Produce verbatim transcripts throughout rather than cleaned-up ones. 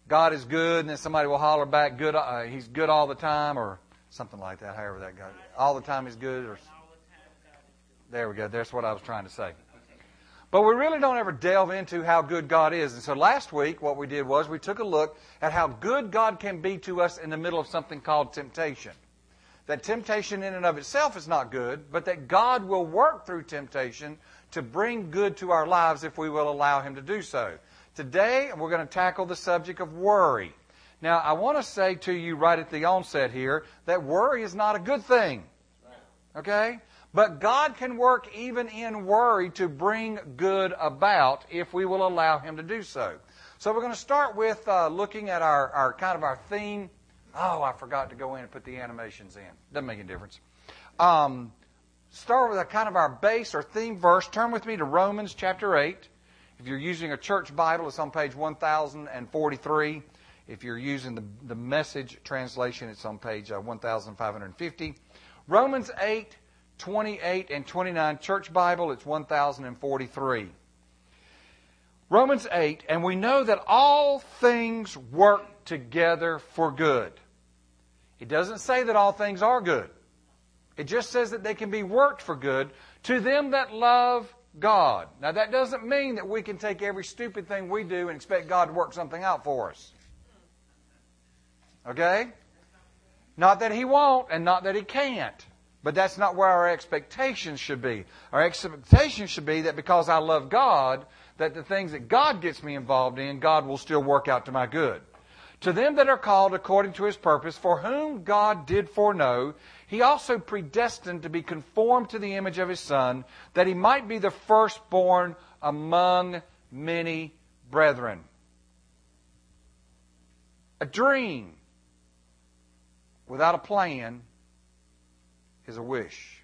God is good, and then somebody will holler back, "Good, uh, He's good all the time," or something like that. However that goes, all the time He's good. Or there we go. That's what I was trying to say. But we really don't ever delve into how good God is. And so last week, what we did was we took a look at how good God can be to us in the middle of something called temptation. That temptation in and of itself is not good, but that God will work through temptation to bring good to our lives if we will allow Him to do so. Today, we're going to tackle the subject of worry. Now, I want to say to you right at the onset here that worry is not a good thing. Okay? But God can work even in worry to bring good about if we will allow Him to do so. So we're going to start with uh, looking at our, our kind of our theme. Oh, I forgot to go in and put the animations in. Doesn't make any difference. Um, start with a kind of our base or theme verse. Turn with me to Romans chapter eight. If you're using a church Bible, it's on page one thousand forty-three. If you're using the, the Message translation, it's on page uh, one thousand five hundred fifty. Romans eight, twenty-eight and twenty-nine, church Bible, it's one thousand forty-three. Romans eight, and we know that all things work together for good. It doesn't say that all things are good. It just says that they can be worked for good to them that love God. Now that doesn't mean that we can take every stupid thing we do and expect God to work something out for us. Okay? Not that He won't and not that He can't. But that's not where our expectations should be. Our expectations should be that because I love God, that the things that God gets me involved in, God will still work out to my good. To them that are called according to His purpose, for whom God did foreknow, He also predestined to be conformed to the image of His Son, that He might be the firstborn among many brethren. A dream without a plan is a wish.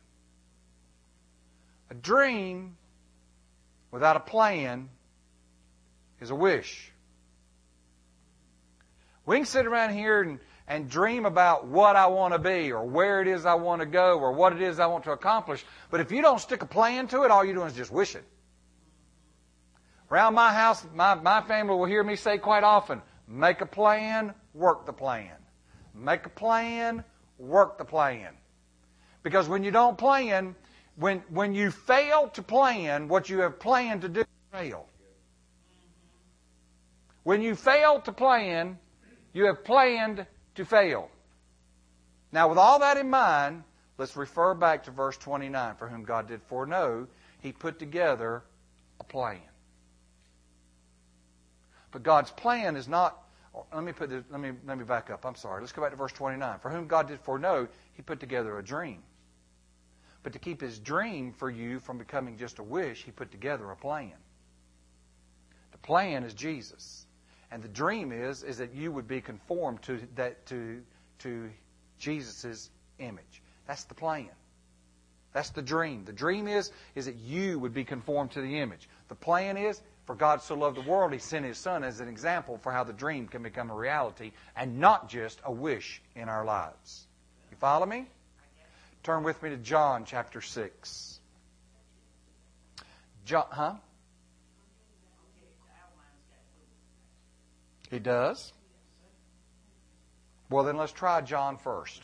A dream without a plan is a wish. We can sit around here and, and dream about what I want to be or where it is I want to go or what it is I want to accomplish, but if you don't stick a plan to it, all you're doing is just wishing. Around my house, my, my family will hear me say quite often, make a plan, work the plan. Make a plan, work the plan. Because when you don't plan, when, when you fail to plan what you have planned to do, you fail. When you fail to plan, you have planned to fail. Now, with all that in mind, let's refer back to verse twenty-nine. For whom God did foreknow, He put together a plan. But God's plan is not... Let me put this, let me let me back up. I'm sorry. Let's go back to verse twenty-nine. For whom God did foreknow, He put together a dream. But to keep His dream for you from becoming just a wish, He put together a plan. The plan is Jesus. And the dream is, is that you would be conformed to that to to Jesus' image. That's the plan. That's the dream. The dream is, is that you would be conformed to the image. The plan is, for God so loved the world, He sent His Son as an example for how the dream can become a reality and not just a wish in our lives. You follow me? Turn with me to John chapter six. John, huh? He does? Well, then let's try John first.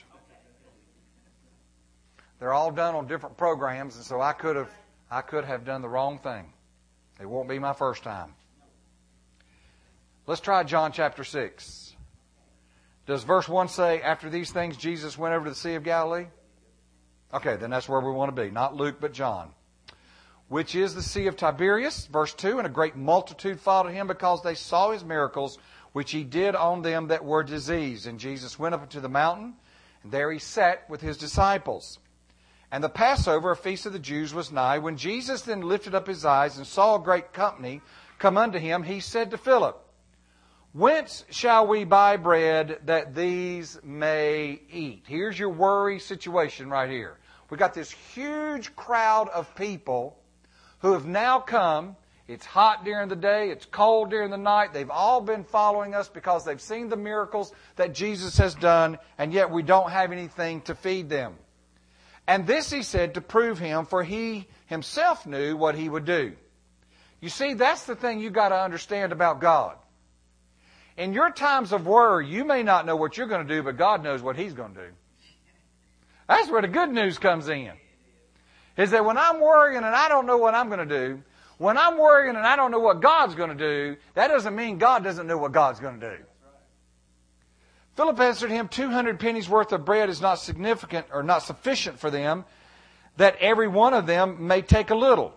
They're all done on different programs, and so I could have I could have done the wrong thing. It won't be my first time. Let's try John chapter six. Does verse one say, after these things Jesus went over to the Sea of Galilee? Okay, then that's where we want to be. Not Luke, but John. Which is the Sea of Tiberias. Verse two, and a great multitude followed Him because they saw His miracles, which He did on them that were diseased. And Jesus went up into the mountain, and there He sat with His disciples. And the Passover, a feast of the Jews, was nigh. When Jesus then lifted up His eyes and saw a great company come unto Him, He said to Philip, whence shall we buy bread that these may eat? Here's your worry situation right here. We've got this huge crowd of people who have now come. It's hot during the day. It's cold during the night. They've all been following us because they've seen the miracles that Jesus has done, and yet we don't have anything to feed them. And this He said to prove Him, for He Himself knew what He would do. You see, that's the thing you've got to understand about God. In your times of worry, you may not know what you're going to do, but God knows what He's going to do. That's where the good news comes in. Is that when I'm worrying and I don't know what I'm going to do, when I'm worrying and I don't know what God's going to do, that doesn't mean God doesn't know what God's going to do. Philip answered him, two hundred pennies worth of bread is not significant or not sufficient for them, that every one of them may take a little.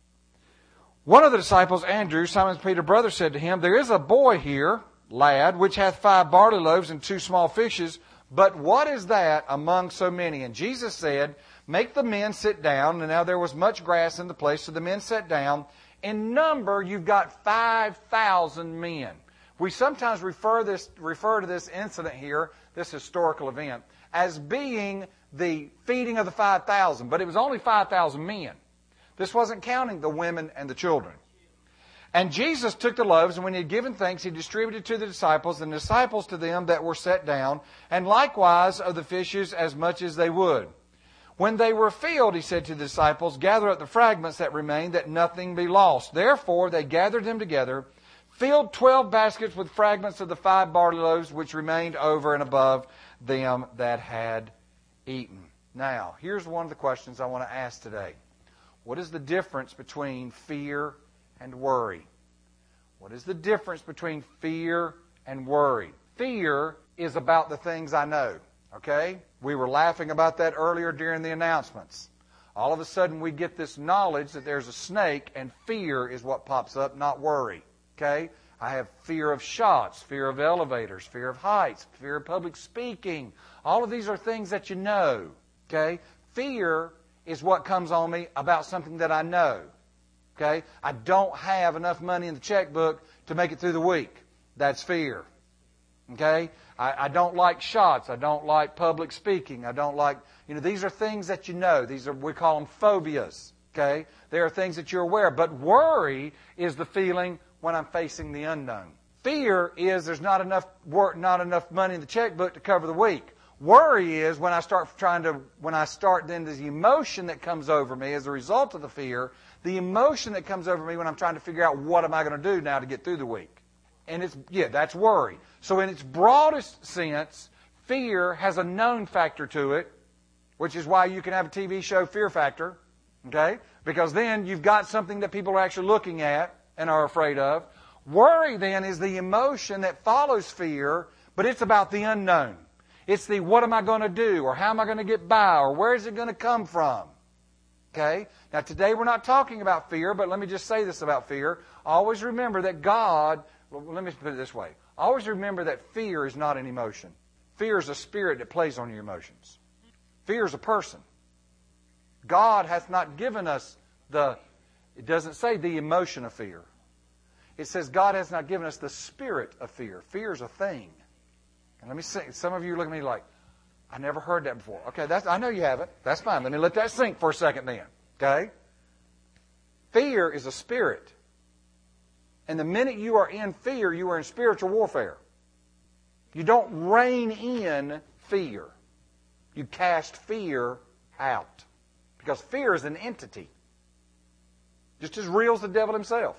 One of the disciples, Andrew, Simon Peter's brother, said to him, there is a boy here, lad, which hath five barley loaves and two small fishes, but what is that among so many? And Jesus said, make the men sit down. And now there was much grass in the place, so the men sat down. In number, you've got five thousand men. We sometimes refer this refer to this incident here, this historical event, as being the feeding of the five thousand. But it was only five thousand men. This wasn't counting the women and the children. And Jesus took the loaves, and when he had given thanks, he distributed to the disciples, and the disciples to them that were set down, and likewise of the fishes as much as they would. When they were filled, he said to the disciples, gather up the fragments that remain, that nothing be lost. Therefore they gathered them together, filled twelve baskets with fragments of the five barley loaves, which remained over and above them that had eaten. Now, here's one of the questions I want to ask today. What is the difference between fear and worry? What is the difference between fear and worry? Fear is about the things I know, okay? We were laughing about that earlier during the announcements. All of a sudden we get this knowledge that there's a snake, and fear is what pops up, not worry, okay? I have fear of shots, fear of elevators, fear of heights, fear of public speaking. All of these are things that you know, okay? Fear is what comes on me about something that I know. Okay? I don't have enough money in the checkbook to make it through the week. That's fear. Okay? I, I don't like shots. I don't like public speaking. I don't like, you know, these are things that you know. These are, we call them phobias. Okay? They are things that you're aware of. But worry is the feeling when I'm facing the unknown. Fear is there's not enough work, not enough money in the checkbook to cover the week. Worry is when I start trying to, when I start then the emotion that comes over me as a result of the fear, the emotion that comes over me when I'm trying to figure out what am I going to do now to get through the week. And it's, yeah, that's worry. So in its broadest sense, fear has a known factor to it, which is why you can have a T V show, Fear Factor, okay? Because then you've got something that people are actually looking at and are afraid of. Worry then is the emotion that follows fear, but it's about the unknown. It's the what am I going to do, or how am I going to get by, or where is it going to come from? Okay? Now today we're not talking about fear, but let me just say this about fear. Always remember that God, well, let me put it this way. Always remember that fear is not an emotion. Fear is a spirit that plays on your emotions. Fear is a person. God hath not given us the, it doesn't say the emotion of fear. It says God has not given us the spirit of fear. Fear is a thing. And let me see, some of you look at me like, I never heard that before. Okay, that's, I know you haven't. That's fine. Let me let that sink for a second then. Okay? Fear is a spirit. And the minute you are in fear, you are in spiritual warfare. You don't rein in fear. You cast fear out. Because fear is an entity. Just as real as the devil himself.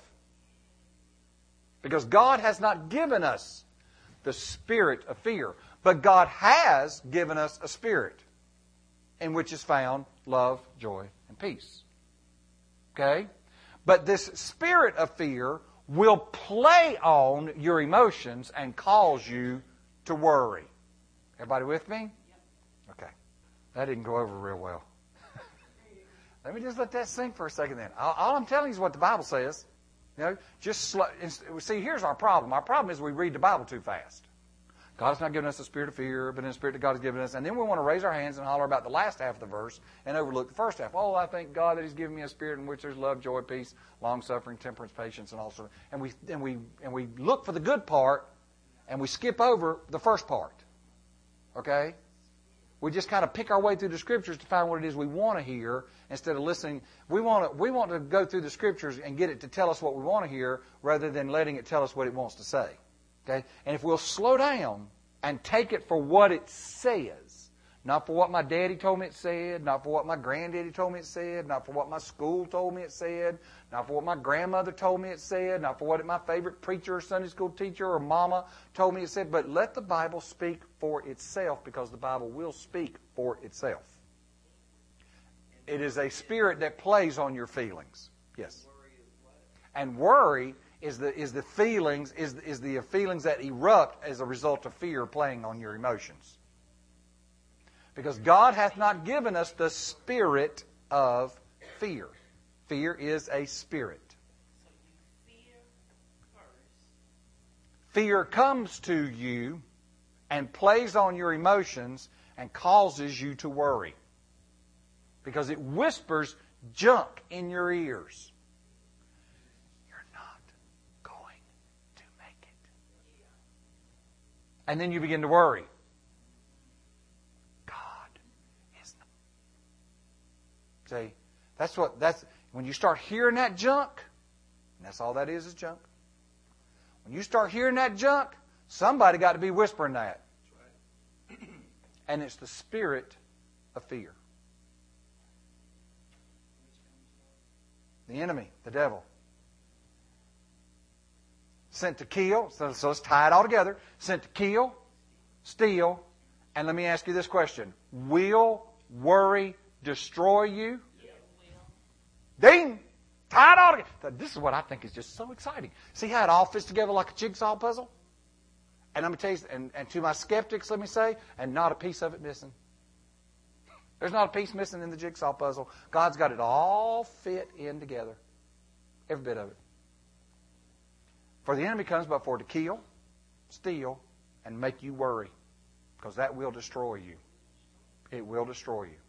Because God has not given us the spirit of fear. But God has given us a spirit in which is found love, joy, and peace. Okay? But this spirit of fear will play on your emotions and cause you to worry. Everybody with me? Okay. That didn't go over real well. Let me just let that sink for a second then. All, all I'm telling you is what the Bible says. You know, just slow, see, here's our problem. Our problem is we read the Bible too fast. God has not given us a spirit of fear, but in the spirit that God has given us. And then we want to raise our hands and holler about the last half of the verse and overlook the first half. Oh, I thank God that He's given me a spirit in which there's love, joy, peace, long-suffering, temperance, patience, and all sorts. And we, and, we, and we look for the good part, and we skip over the first part. Okay? We just kind of pick our way through the Scriptures to find what it is we want to hear instead of listening. We want to, we want to go through the Scriptures and get it to tell us what we want to hear rather than letting it tell us what it wants to say. Okay? And if we'll slow down and take it for what it says, Not for what my daddy told me it said, not for what my granddaddy told me it said, not for what my school told me it said, not for what my grandmother told me it said, not for what my favorite preacher or Sunday school teacher or mama told me it said, but let the Bible speak for itself, because the Bible will speak for itself. It is a spirit that plays on your feelings. Yes. And worry is the is the feelings is is the feelings that erupt as a result of fear playing on your emotions. Because God hath not given us the spirit of fear. Fear is a spirit. Fear comes to you and plays on your emotions and causes you to worry. Because it whispers junk in your ears. You're not going to make it. And then you begin to worry. See, that's what that's when you start hearing that junk, and that's all that is is junk. When you start hearing that junk, somebody got to be whispering that. That's right. And it's the spirit of fear. The enemy, the devil. Sent to kill, so, so let's tie it all together. Sent to kill, steal, and let me ask you this question. Will worry destroy you? Ding! Tie it all together. This is what I think is just so exciting. See how it all fits together like a jigsaw puzzle? And I'm going to tell you, and, and to my skeptics, let me say, and not a piece of it missing. There's not a piece missing in the jigsaw puzzle. God's got it all fit in together. Every bit of it. For the enemy comes but for to kill, steal, and make you worry. Because that will destroy you. It will destroy you.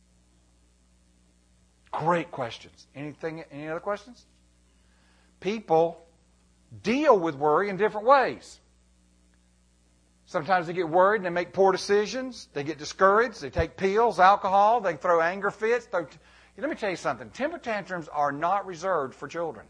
Great questions. Anything? Any other questions? People deal with worry in different ways. Sometimes they get worried and they make poor decisions. They get discouraged. They take pills, alcohol. They throw anger fits. Throw t- Let me tell you something. Temper tantrums are not reserved for children.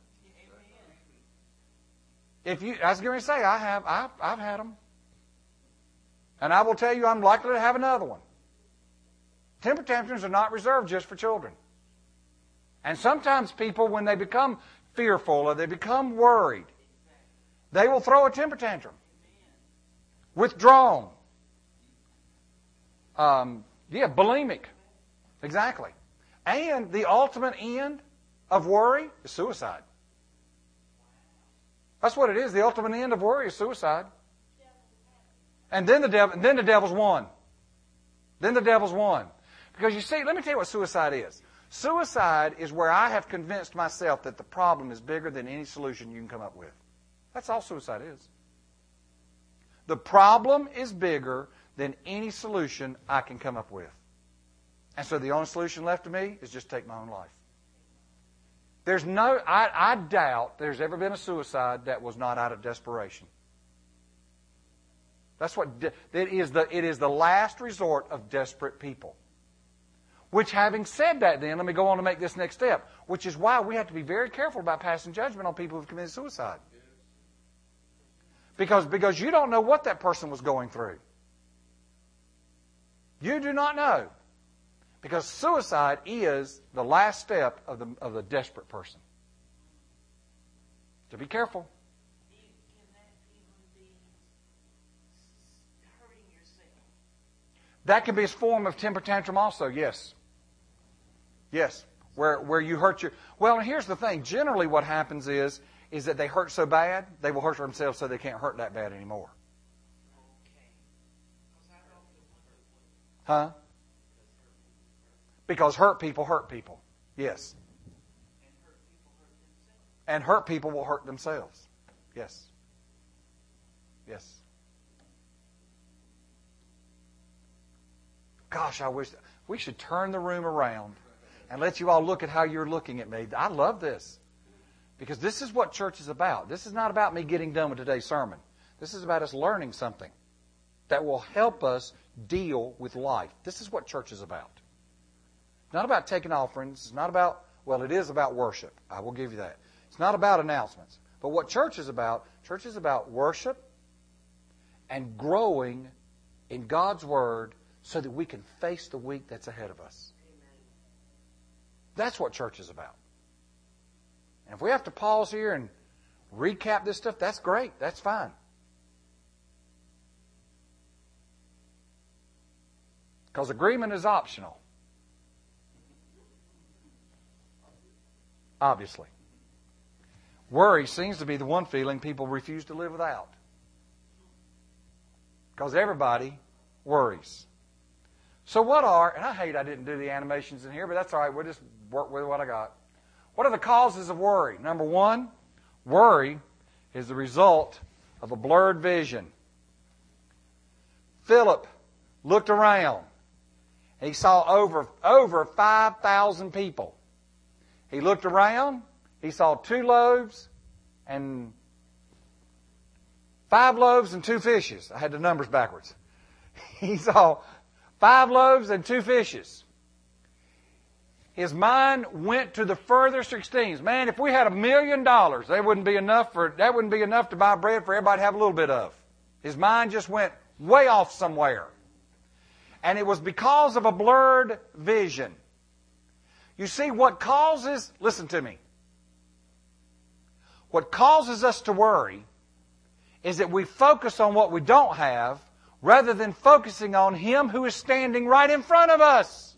If you, I was going to say, I have, I've, I've had them. And I will tell you, I'm likely to have another one. Temper tantrums are not reserved just for children. And sometimes people, when they become fearful or they become worried, they will throw a temper tantrum. Withdrawn. Um, yeah, bulimic. Exactly. And the ultimate end of worry is suicide. That's what it is. The ultimate end of worry is suicide. And then the devil, then the devil's won. Then the devil's won. Because you see, let me tell you what suicide is. Suicide is where I have convinced myself that the problem is bigger than any solution you can come up with. That's all suicide is. The problem is bigger than any solution I can come up with. And so the only solution left to me is just take my own life. There's no, I, I doubt there's ever been a suicide that was not out of desperation. That's what, it is the, it is the last resort of desperate people. Which, having said that then, let me go on to make this next step, which is why we have to be very careful about passing judgment on people who've committed suicide. Because, because you don't know what that person was going through. You do not know. Because suicide is the last step of the, of the desperate person. So be careful. That can be a form of temper tantrum also, yes. Yes, where where you hurt your... Well, and here's the thing. Generally what happens is, is that they hurt so bad, they will hurt themselves so they can't hurt that bad anymore. Huh? Because hurt people hurt people. Yes. And hurt people will hurt themselves. Yes. Yes. Gosh, I wish we should turn the room around and let you all look at how you're looking at me. I love this. Because this is what church is about. This is not about me getting done with today's sermon. This is about us learning something that will help us deal with life. This is what church is about. It's not about taking offerings. It's not about, well, it is about worship. I will give you that. It's not about announcements. But what church is about, church is about worship and growing in God's Word so that we can face the week that's ahead of us. That's what church is about. And if we have to pause here and recap this stuff, that's great. That's fine. Because agreement is optional. Obviously. Worry seems to be the one feeling people refuse to live without. Because everybody worries. So what are, and I hate I didn't do the animations in here, but that's all right. We'll just work with what I got. What are the causes of worry? Number one, worry is the result of a blurred vision. Philip looked around. He saw over, over five thousand people. He looked around. He saw two loaves and five loaves and two fishes. I had the numbers backwards. He saw five loaves and two fishes. His mind went to the furthest extremes. Man, if we had a million dollars, that wouldn't be enough for that wouldn't be enough to buy bread for everybody to have a little bit of. His mind just went way off somewhere. And it was because of a blurred vision. You see, what causes, listen to me, what causes us to worry is that we focus on what we don't have rather than focusing on Him who is standing right in front of us.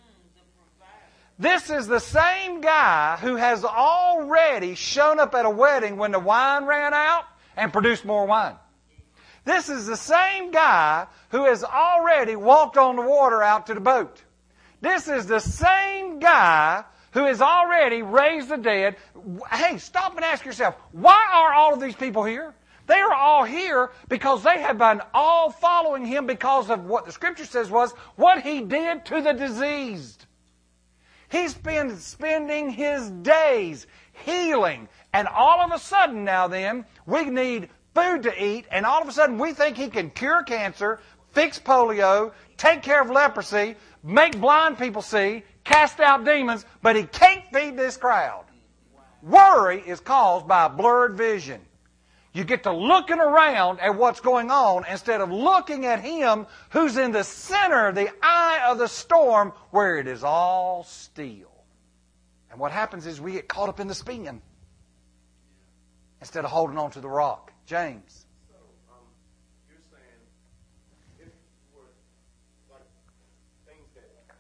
This is the same guy who has already shown up at a wedding when the wine ran out and produced more wine. This is the same guy who has already walked on the water out to the boat. This is the same guy who has already raised the dead. Hey, stop and ask yourself, why are all of these people here? They are all here because they have been all following Him because of what the Scripture says was what He did to the diseased. He's been spending His days healing. And all of a sudden now then, we need food to eat. And all of a sudden we think He can cure cancer, fix polio, take care of leprosy, make blind people see, cast out demons. But He can't feed this crowd. Worry is caused by a blurred vision. You get to looking around at what's going on instead of looking at Him who's in the center, the eye of the storm, where it is all still. And what happens is we get caught up in the spin instead of holding on to the rock. James. So, um, you're saying if we're like things that you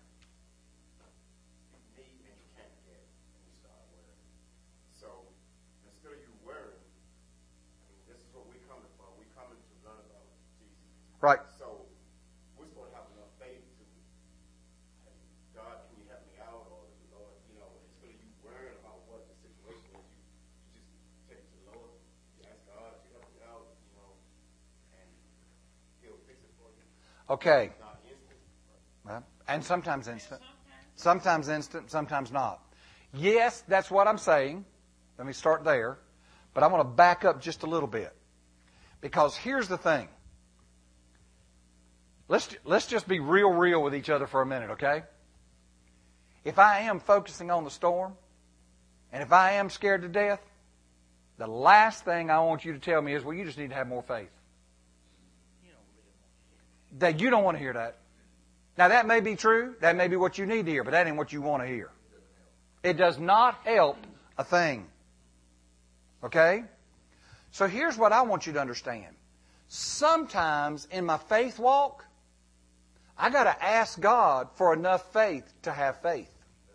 need and you can't get, and you start wearing. So, instead of you wearing, this is what we coming for. We coming to learn about Jesus. Right. So we're supposed to have enough faith to, hey, God, can you help me out? Or Lord, you know, instead of you worrying about what the situation is, you, you just take it to the Lord. You ask God to help you out, you know, and He'll fix it for you. Okay. It's not instant. Well, and sometimes instant. Sometimes instant, sometimes not. Yes, that's what I'm saying. Let me start there. But I want to back up just a little bit. Because here's the thing. Let's, let's just be real, real with each other for a minute, okay? If I am focusing on the storm, and if I am scared to death, the last thing I want you to tell me is, well, you just need to have more faith. That you don't want to hear that. Now, that may be true. That may be what you need to hear, but that ain't what you want to hear. It does not help a thing. Okay? So here's what I want you to understand. Sometimes in my faith walk, I got to ask God for enough faith to have faith.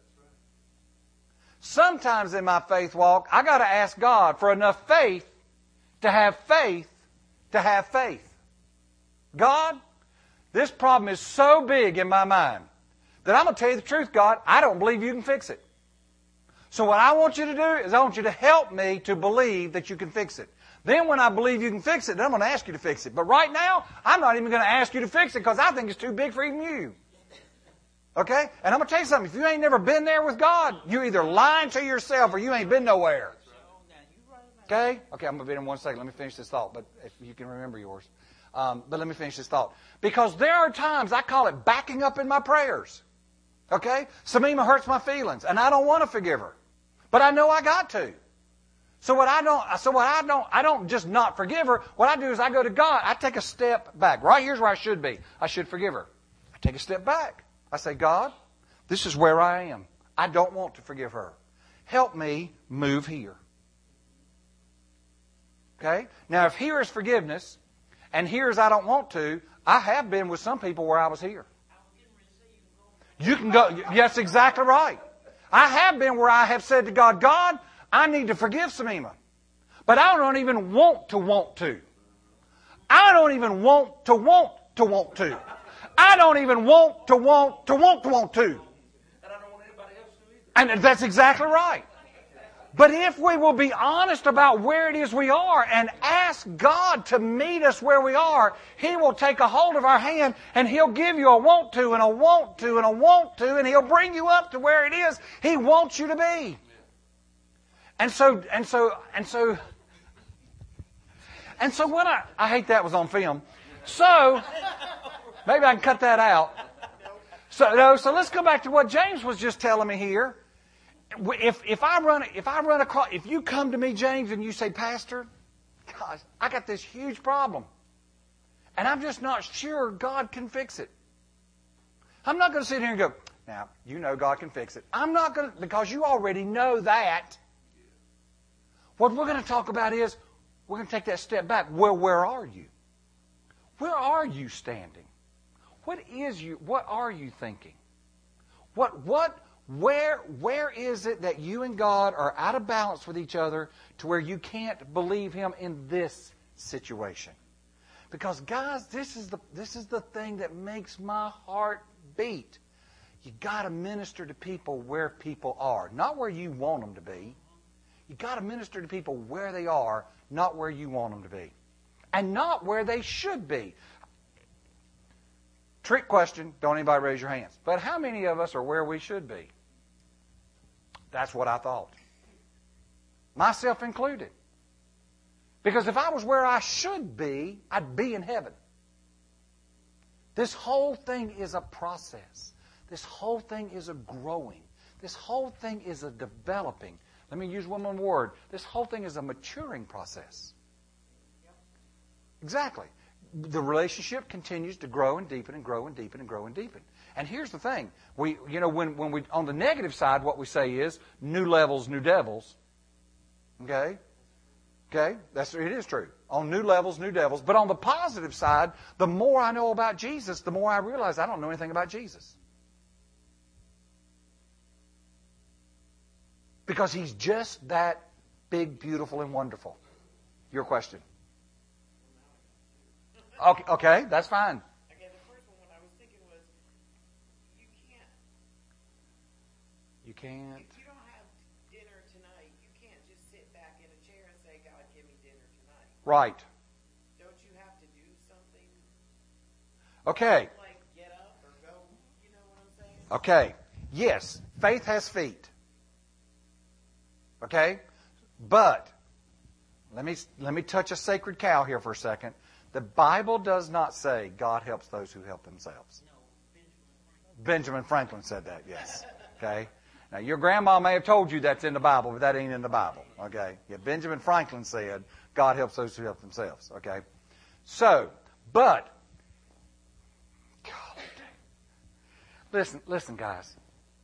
Sometimes in my faith walk, I got to ask God for enough faith to have faith to have faith. God, this problem is so big in my mind that I'm going to tell you the truth, God, I don't believe you can fix it. So what I want you to do is I want you to help me to believe that you can fix it. Then when I believe you can fix it, then I'm going to ask you to fix it. But right now, I'm not even going to ask you to fix it because I think it's too big for even you. Okay? And I'm going to tell you something. If you ain't never been there with God, you're either lying to yourself or you ain't been nowhere. Okay? Okay, I'm going to be in one second. Let me finish this thought, but if you can remember yours. Um, but let me finish this thought. Because there are times, I call it backing up in my prayers. Okay? Samima hurts my feelings, and I don't want to forgive her. But I know I got to. So what I don't, so what I don't, I don't just not forgive her. What I do is I go to God. I take a step back. Right here's where I should be. I should forgive her. I take a step back. I say, God, this is where I am. I don't want to forgive her. Help me move here. Okay? Now, if here is forgiveness, and here is I don't want to, I have been with some people where I was here. You can go, yes, exactly right. I have been where I have said to God, God, I need to forgive Samima. But I don't even want to want to. I don't even want to want to want to. I don't even want to want to want to want to. And I don't want anybody else to either. And that's exactly right. But if we will be honest about where it is we are and ask God to meet us where we are, He will take a hold of our hand and He'll give you a want to and a want to and a want to, and He'll bring you up to where it is He wants you to be. And so, and so, and so, and so when I, I hate that was on film. So, maybe I can cut that out. So, no, so let's go back to what James was just telling me here. If if I run if I run across if you come to me, James, and you say, Pastor, gosh, I got this huge problem, and I'm just not sure God can fix it. I'm not going to sit here and go, now you know God can fix it. I'm not going to, because you already know that. What we're going to talk about is we're going to take that step back. Well, where are you? Where are you standing? What is you? What are you thinking? What what? Where, where is it that you and God are out of balance with each other to where you can't believe Him in this situation? Because, guys, this is the, this is the thing that makes my heart beat. You got to minister to people where people are, not where you want them to be. You got to minister to people where they are, not where you want them to be. And not where they should be. Trick question, don't anybody raise your hands. But how many of us are where we should be? That's what I thought. Myself included. Because if I was where I should be, I'd be in heaven. This whole thing is a process. This whole thing is a growing. This whole thing is a developing. Let me use one more word. This whole thing is a maturing process. Exactly. The relationship continues to grow and deepen and grow and deepen and grow and deepen. And here's the thing. We, you know, when, when we, on the negative side, what we say is, new levels, new devils. Okay? Okay? That's, it is true. On new levels, new devils. But on the positive side, the more I know about Jesus, the more I realize I don't know anything about Jesus. Because He's just that big, beautiful, and wonderful. Your question. Okay, okay, that's fine. Okay, the first one, what I was thinking was, you can't. You can't. If you don't have dinner tonight, you can't just sit back in a chair and say, God, give me dinner tonight. Right. Don't you have to do something? Okay. Like get up or go, you know what I'm saying? Okay. Yes, faith has feet. Okay? But, let me, let me touch a sacred cow here for a second. The Bible does not say God helps those who help themselves. No, Benjamin Franklin. Benjamin Franklin said that, yes. Okay? Now, your grandma may have told you that's in the Bible, but that ain't in the Bible. Okay? Yeah, Benjamin Franklin said God helps those who help themselves. Okay? So, but, golly, listen, listen, guys.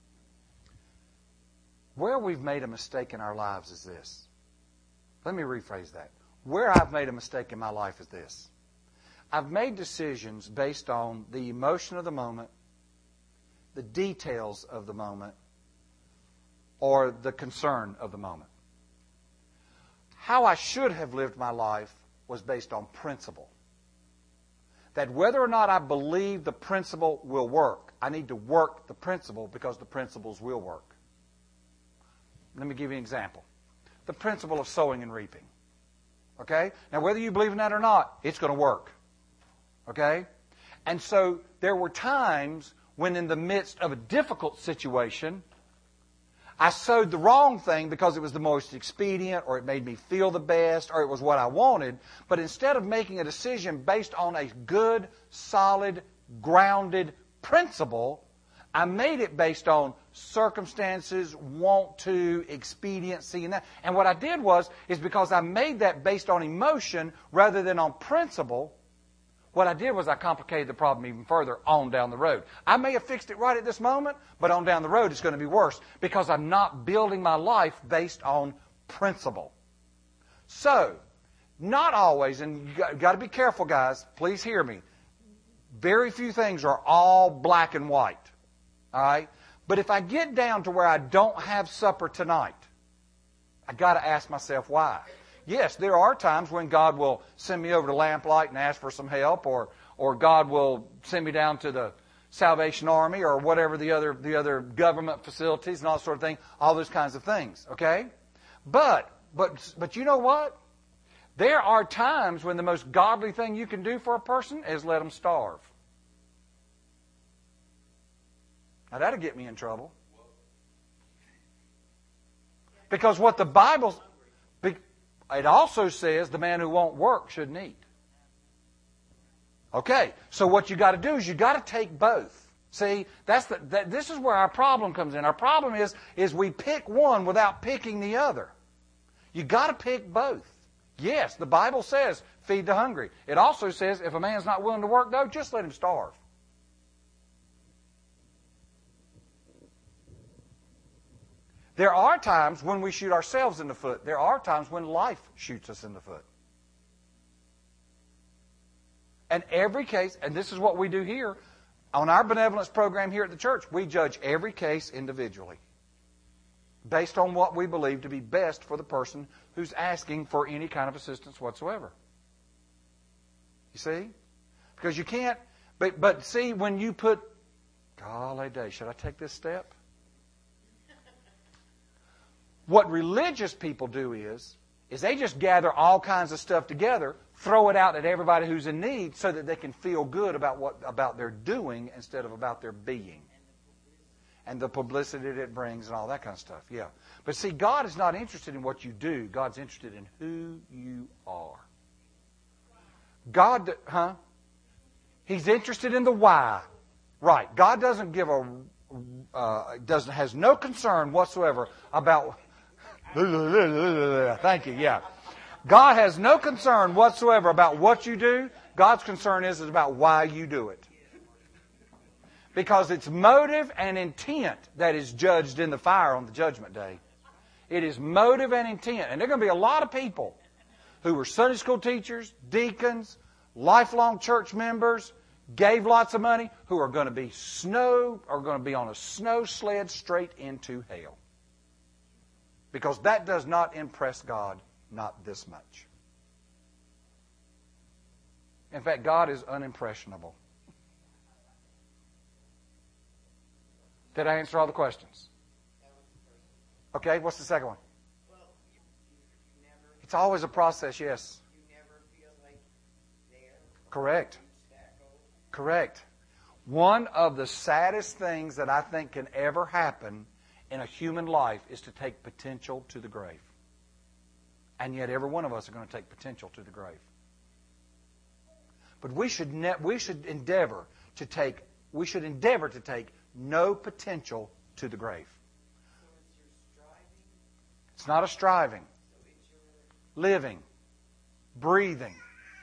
Where we've made a mistake in our lives is this. Let me rephrase that. Where I've made a mistake in my life is this. I've made decisions based on the emotion of the moment, the details of the moment, or the concern of the moment. How I should have lived my life was based on principle. That whether or not I believe the principle will work, I need to work the principle because the principles will work. Let me give you an example. The principle of sowing and reaping. Okay? Now, whether you believe in that or not, it's going to work. Okay? And so, there were times when in the midst of a difficult situation, I sowed the wrong thing because it was the most expedient, or it made me feel the best, or it was what I wanted. But instead of making a decision based on a good, solid, grounded principle, I made it based on circumstances, want to, expediency, and that. And what I did was, is because I made that based on emotion rather than on principle, What I did was I complicated the problem even further on down the road. I may have fixed it right at this moment, but on down the road it's going to be worse because I'm not building my life based on principle. So, not always, and you got, got to be careful, guys. Please hear me. Very few things are all black and white. All right? But if I get down to where I don't have supper tonight, I got to ask myself why. Yes, there are times when God will send me over to Lamplight and ask for some help, or or God will send me down to the Salvation Army or whatever the other the other government facilities and all that sort of thing, all those kinds of things. Okay? But but but you know what? There are times when the most godly thing you can do for a person is let them starve. Now that'll get me in trouble. Because what the Bible, it also says the man who won't work shouldn't eat. Okay, so what you got to do is you got to take both. See, that's the, that, this is where our problem comes in. Our problem is, is we pick one without picking the other. You got to pick both. Yes, the Bible says feed the hungry. It also says if a man's not willing to work, though, just let him starve. There are times when we shoot ourselves in the foot. There are times when life shoots us in the foot. And every case, and this is what we do here, on our benevolence program here at the church, we judge every case individually based on what we believe to be best for the person who's asking for any kind of assistance whatsoever. You see? Because you can't, but, but see, when you put, golly day, should I take this step? What religious people do is, is they just gather all kinds of stuff together, throw it out at everybody who's in need so that they can feel good about what about their doing instead of about their being. And the publicity that it brings and all that kind of stuff, yeah. But see, God is not interested in what you do. God's interested in who you are. God, huh? He's interested in the why. Right. God doesn't give a, uh, doesn't has no concern whatsoever about... Thank you, yeah. God has no concern whatsoever about what you do. God's concern is, is about why you do it. Because it's motive and intent that is judged in the fire on the judgment day. It is motive and intent. And there are going to be a lot of people who were Sunday school teachers, deacons, lifelong church members, gave lots of money, who are going to be snow, are going to be on a snow sled straight into hell. Because that does not impress God, not this much. In fact, God is unimpressionable. Did I answer all the questions? Okay, what's the second one? Well, you, you never, it's always a process, yes. You never feel like there. Correct. Correct. One of the saddest things that I think can ever happen in a human life is to take potential to the grave. And yet every one of us are going to take potential to the grave. But we should ne- we should endeavor to take we should endeavor to take no potential to the grave. So it's your striving. It's not a striving. So it's your Living. Breathing.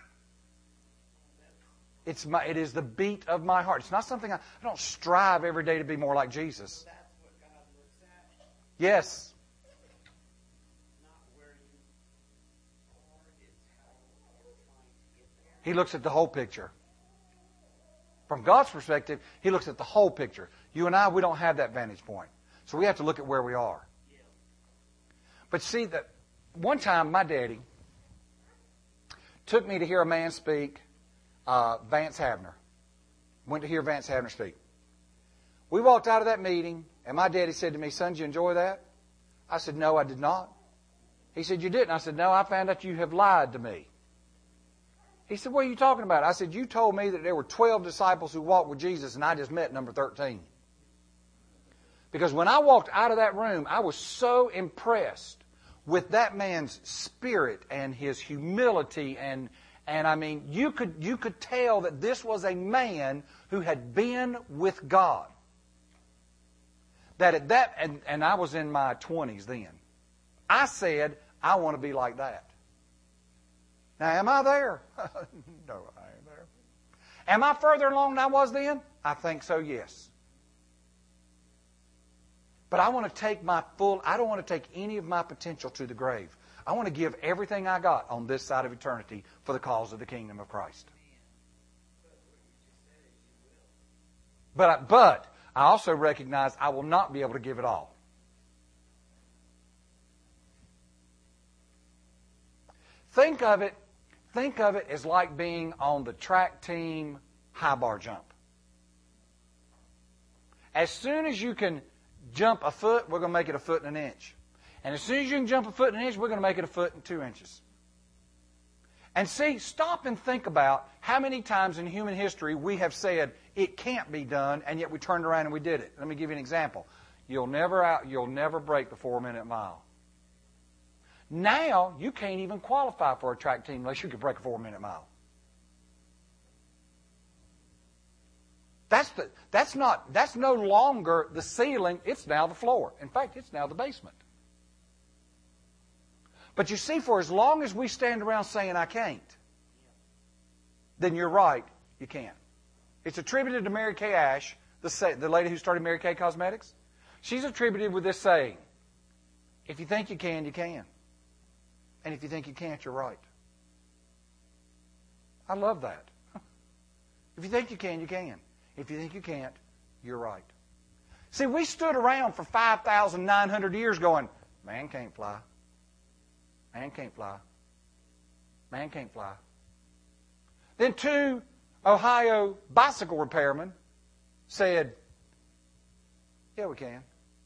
It's my, it is the beat of my heart. It's not something I, I don't strive every day to be more like Jesus. that's what God looks at. Yes. Not where you are, it's how you're trying to get there. He looks at the whole picture. From God's perspective, He looks at the whole picture. You and I, we don't have that vantage point. So we have to look at where we are. But see, that one time my daddy took me to hear a man speak, uh, Vance Havner. Went to hear Vance Havner speak. We walked out of that meeting, and my daddy said to me, "Son, did you enjoy that?" I said, "No, I did not." He said, "You didn't?" I said, "No, I found out you have lied to me." He said, "What are you talking about?" I said, "You told me that there were twelve disciples who walked with Jesus, and I just met number thirteen. Because when I walked out of that room, I was so impressed with that man's spirit and his humility. And, and I mean, you could, you could tell that this was a man who had been with God. That at that, and, and I was in my twenties then. I said, I want to be like that. Now, am I there? No, I ain't there. Am I further along than I was then? I think so, yes. But I want to take my full, I don't want to take any of my potential to the grave. I want to give everything I got on this side of eternity for the cause of the kingdom of Christ. But I, but I also recognize I will not be able to give it all. Think of it, think of it as like being on the track team high bar jump. As soon as you can jump a foot, we're going to make it a foot and an inch. And as soon as you can jump a foot and an inch, we're going to make it a foot and two inches. And see, stop and think about how many times in human history we have said it can't be done, and yet we turned around and we did it. Let me give you an example. You'll never out, you'll never break the four-minute mile. Now, you can't even qualify for a track team unless you can break a four-minute mile. That's, the, that's, not, that's no longer the ceiling. It's now the floor. In fact, it's now the basement. But you see, for as long as we stand around saying, I can't, then you're right, you can't. It's attributed to Mary Kay Ash, the, the lady who started Mary Kay Cosmetics. She's attributed with this saying, if you think you can, you can. And if you think you can't, you're right. I love that. If you think you can, you can. If you think you can't, you're right. See, we stood around for five thousand nine hundred years going, man can't fly. Man can't fly. Man can't fly. Then two Ohio bicycle repairmen said, yeah, we can.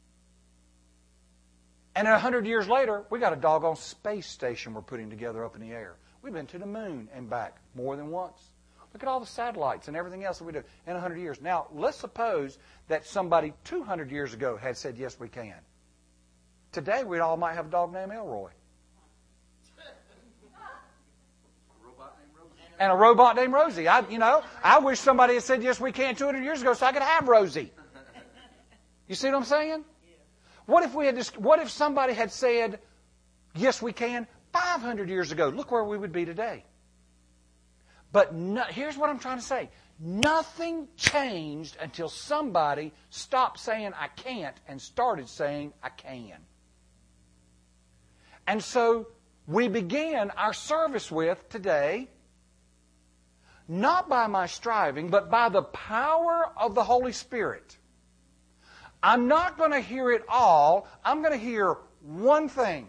And a hundred years later, we got a doggone space station we're putting together up in the air. We've been to the moon and back more than once. Look at all the satellites and everything else that we do in a hundred years. Now, let's suppose that somebody two hundred years ago had said, yes, we can. Today, we all might have a dog named Elroy. And a robot named Rosie. I, you know, I wish somebody had said, yes, we can two hundred years ago so I could have Rosie. You see what I'm saying? What if we had just, what if somebody had said, yes, we can, five hundred years ago? Look where we would be today. But no, here's what I'm trying to say. Nothing changed until somebody stopped saying I can't and started saying I can. And so we began our service with today, not by my striving, but by the power of the Holy Spirit. I'm not going to hear it all. I'm going to hear one thing.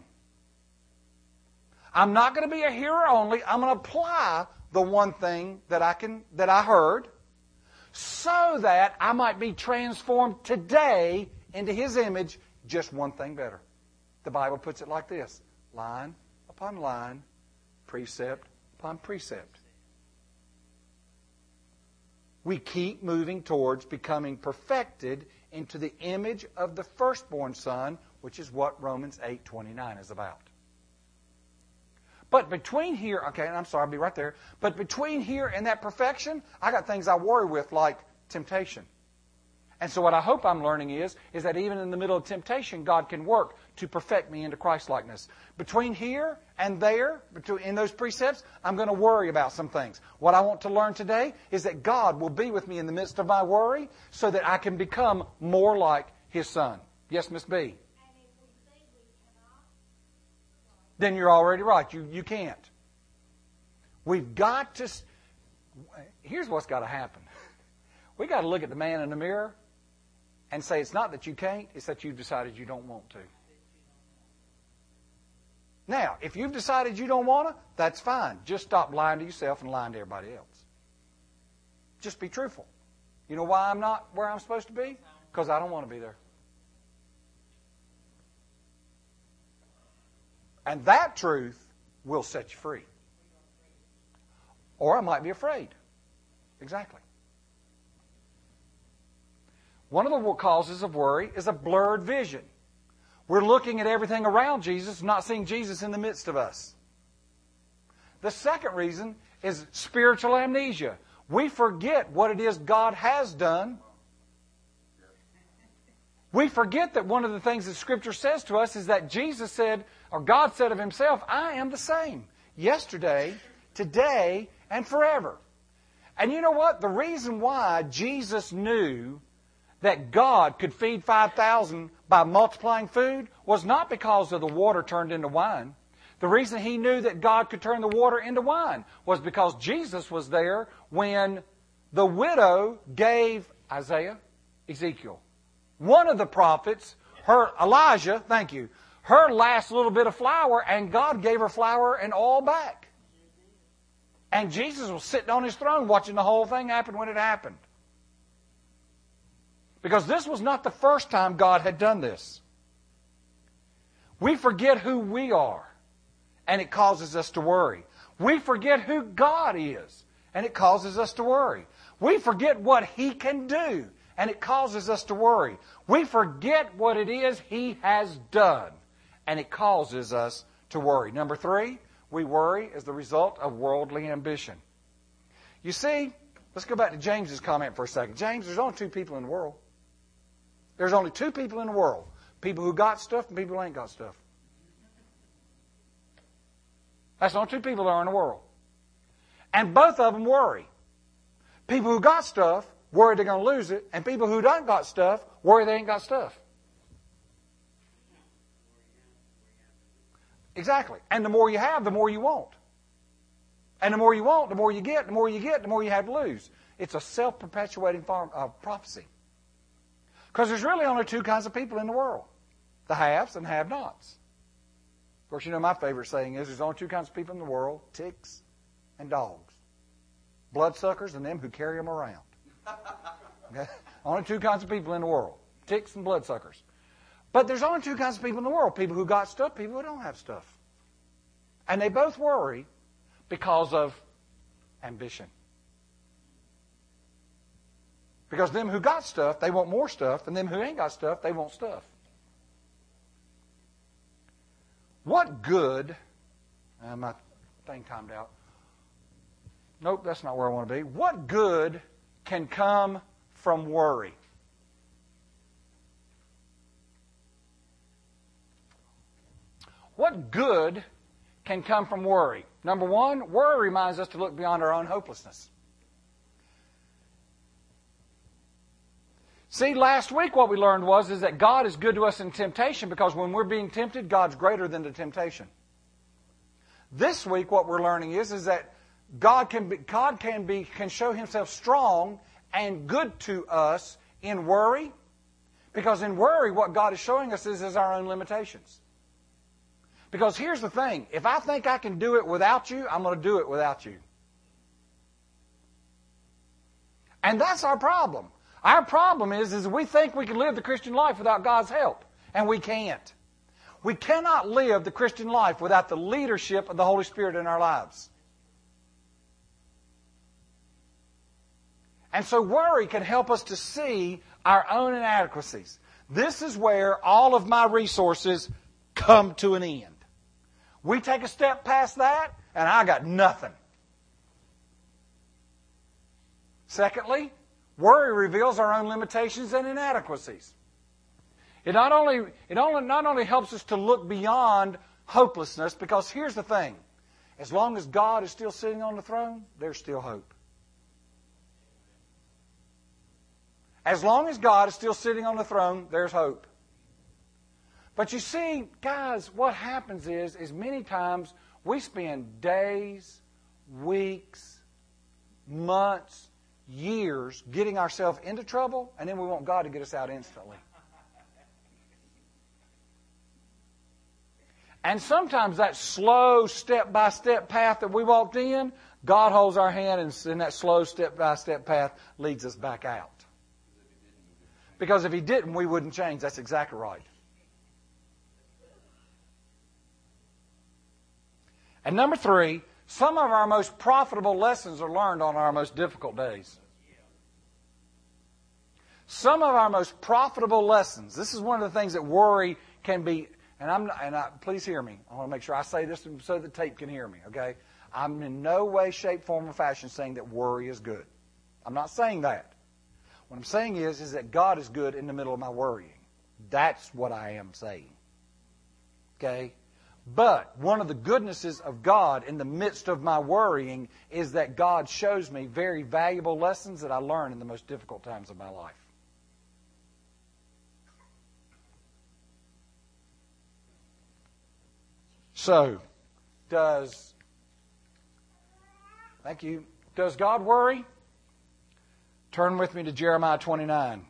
I'm not going to be a hearer only. I'm going to apply the one thing that I can that I heard so that I might be transformed today into His image, just one thing better. The Bible puts it like this: line upon line, precept upon precept. We keep moving towards becoming perfected into the image of the firstborn Son, which is what Romans eight twenty-nine is about. But between here, okay, and I'm sorry, I'll be right there. But between here and that perfection, I got things I worry with, like temptation. And so what I hope I'm learning is, is that even in the middle of temptation, God can work to perfect me into Christ-likeness. Between here and there, between, in those precepts, I'm going to worry about some things. What I want to learn today is that God will be with me in the midst of my worry so that I can become more like His Son. Yes, Miss B? Then you're already right. You, you can't. We've got to... Here's what's got to happen. We've got to look at the man in the mirror and say, it's not that you can't, it's that you've decided you don't want to. Now, if you've decided you don't want to, that's fine. Just stop lying to yourself and lying to everybody else. Just be truthful. You know why I'm not where I'm supposed to be? Because I don't want to be there. And that truth will set you free. Or I might be afraid. Exactly. One of the causes of worry is a blurred vision. We're looking at everything around Jesus, not seeing Jesus in the midst of us. The second reason is spiritual amnesia. We forget what it is God has done. We forget that one of the things that Scripture says to us is that Jesus said, or God said of Himself, I am the same, yesterday, today, and forever. And you know what? The reason why Jesus knew that God could feed five thousand by multiplying food was not because of the water turned into wine. The reason he knew that God could turn the water into wine was because Jesus was there when the widow gave Isaiah, Ezekiel, one of the prophets, her Elijah, thank you, her last little bit of flour, and God gave her flour and oil back. And Jesus was sitting on his throne watching the whole thing happen when it happened. Because this was not the first time God had done this. We forget who we are, and it causes us to worry. We forget who God is, and it causes us to worry. We forget what He can do, and it causes us to worry. We forget what it is He has done, and it causes us to worry. Number three, we worry as the result of worldly ambition. You see, let's go back to James's comment for a second. James, there's only two people in the world. There's only two people in the world. People who got stuff and people who ain't got stuff. That's the only two people there are in the world. And both of them worry. People who got stuff worry they're going to lose it, and people who don't got stuff worry they ain't got stuff. Exactly. And the more you have, the more you want. And the more you want, the more you get. The more you get, the more you have to lose. It's a self-perpetuating farm, uh, prophecy. Because there's really only two kinds of people in the world. The haves and have-nots. Of course, you know my favorite saying is there's only two kinds of people in the world, ticks and dogs. Bloodsuckers and them who carry them around. Okay? Only two kinds of people in the world, ticks and bloodsuckers. But there's only two kinds of people in the world, people who got stuff, people who don't have stuff. And they both worry because of ambition. Because them who got stuff, they want more stuff, and them who ain't got stuff, they want stuff. What good, uh, my thing timed out. Nope, that's not where I want to be. What good can come from worry? What good can come from worry? Number one, worry reminds us to look beyond our own hopelessness. See, last week what we learned was is that God is good to us in temptation because when we're being tempted, God's greater than the temptation. This week what we're learning is, is that God can be, God can be can show Himself strong and good to us in worry, because in worry what God is showing us is, is our own limitations. Because here's the thing, if I think I can do it without you, I'm going to do it without you. And that's our problem. Our problem is, is we think we can live the Christian life without God's help, and we can't. We cannot live the Christian life without the leadership of the Holy Spirit in our lives. And so worry can help us to see our own inadequacies. This is where all of my resources come to an end. We take a step past that, and I got nothing. Secondly, worry reveals our own limitations and inadequacies. It not only, it only, not only helps us to look beyond hopelessness, because here's the thing. As long as God is still sitting on the throne, there's still hope. As long as God is still sitting on the throne, there's hope. But you see, guys, what happens is, is many times we spend days, weeks, months, years getting ourselves into trouble, and then we want God to get us out instantly. And sometimes that slow step-by-step path that we walked in, God holds our hand, and in that slow step-by-step path leads us back out. Because if He didn't, we wouldn't change. That's exactly right. And number three, some of our most profitable lessons are learned on our most difficult days. Some of our most profitable lessons. This is one of the things that worry can be. And I'm not, and I, please hear me. I want to make sure I say this so the tape can hear me. Okay, I'm in no way, shape, form, or fashion saying that worry is good. I'm not saying that. What I'm saying is, is that God is good in the middle of my worrying. That's what I am saying. Okay, But one of the goodnesses of God in the midst of my worrying is that God shows me very valuable lessons that I learn in the most difficult times of my life. So, does, thank you, does God worry? Turn with me to Jeremiah twenty-nine.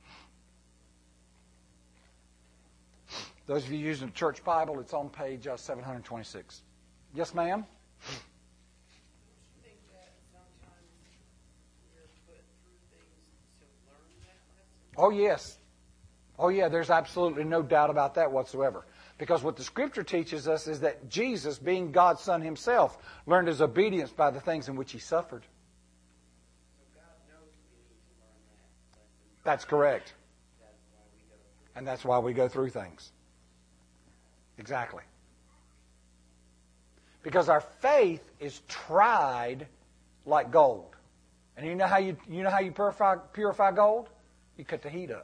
Those of you using a church Bible, it's on page uh, seven twenty-six. Yes, ma'am? Don't you think that sometimes we're put through things to learn that lesson? Oh, yes. Oh, yeah, there's absolutely no doubt about that whatsoever. Because what the Scripture teaches us is that Jesus, being God's Son Himself, learned His obedience by the things in which He suffered. So God knows we need to learn that lesson. That's correct. That's why we go through. And that's why we go through things. Exactly. Because our faith is tried like gold. And you know how you you know how you purify purify gold? You cut the heat up.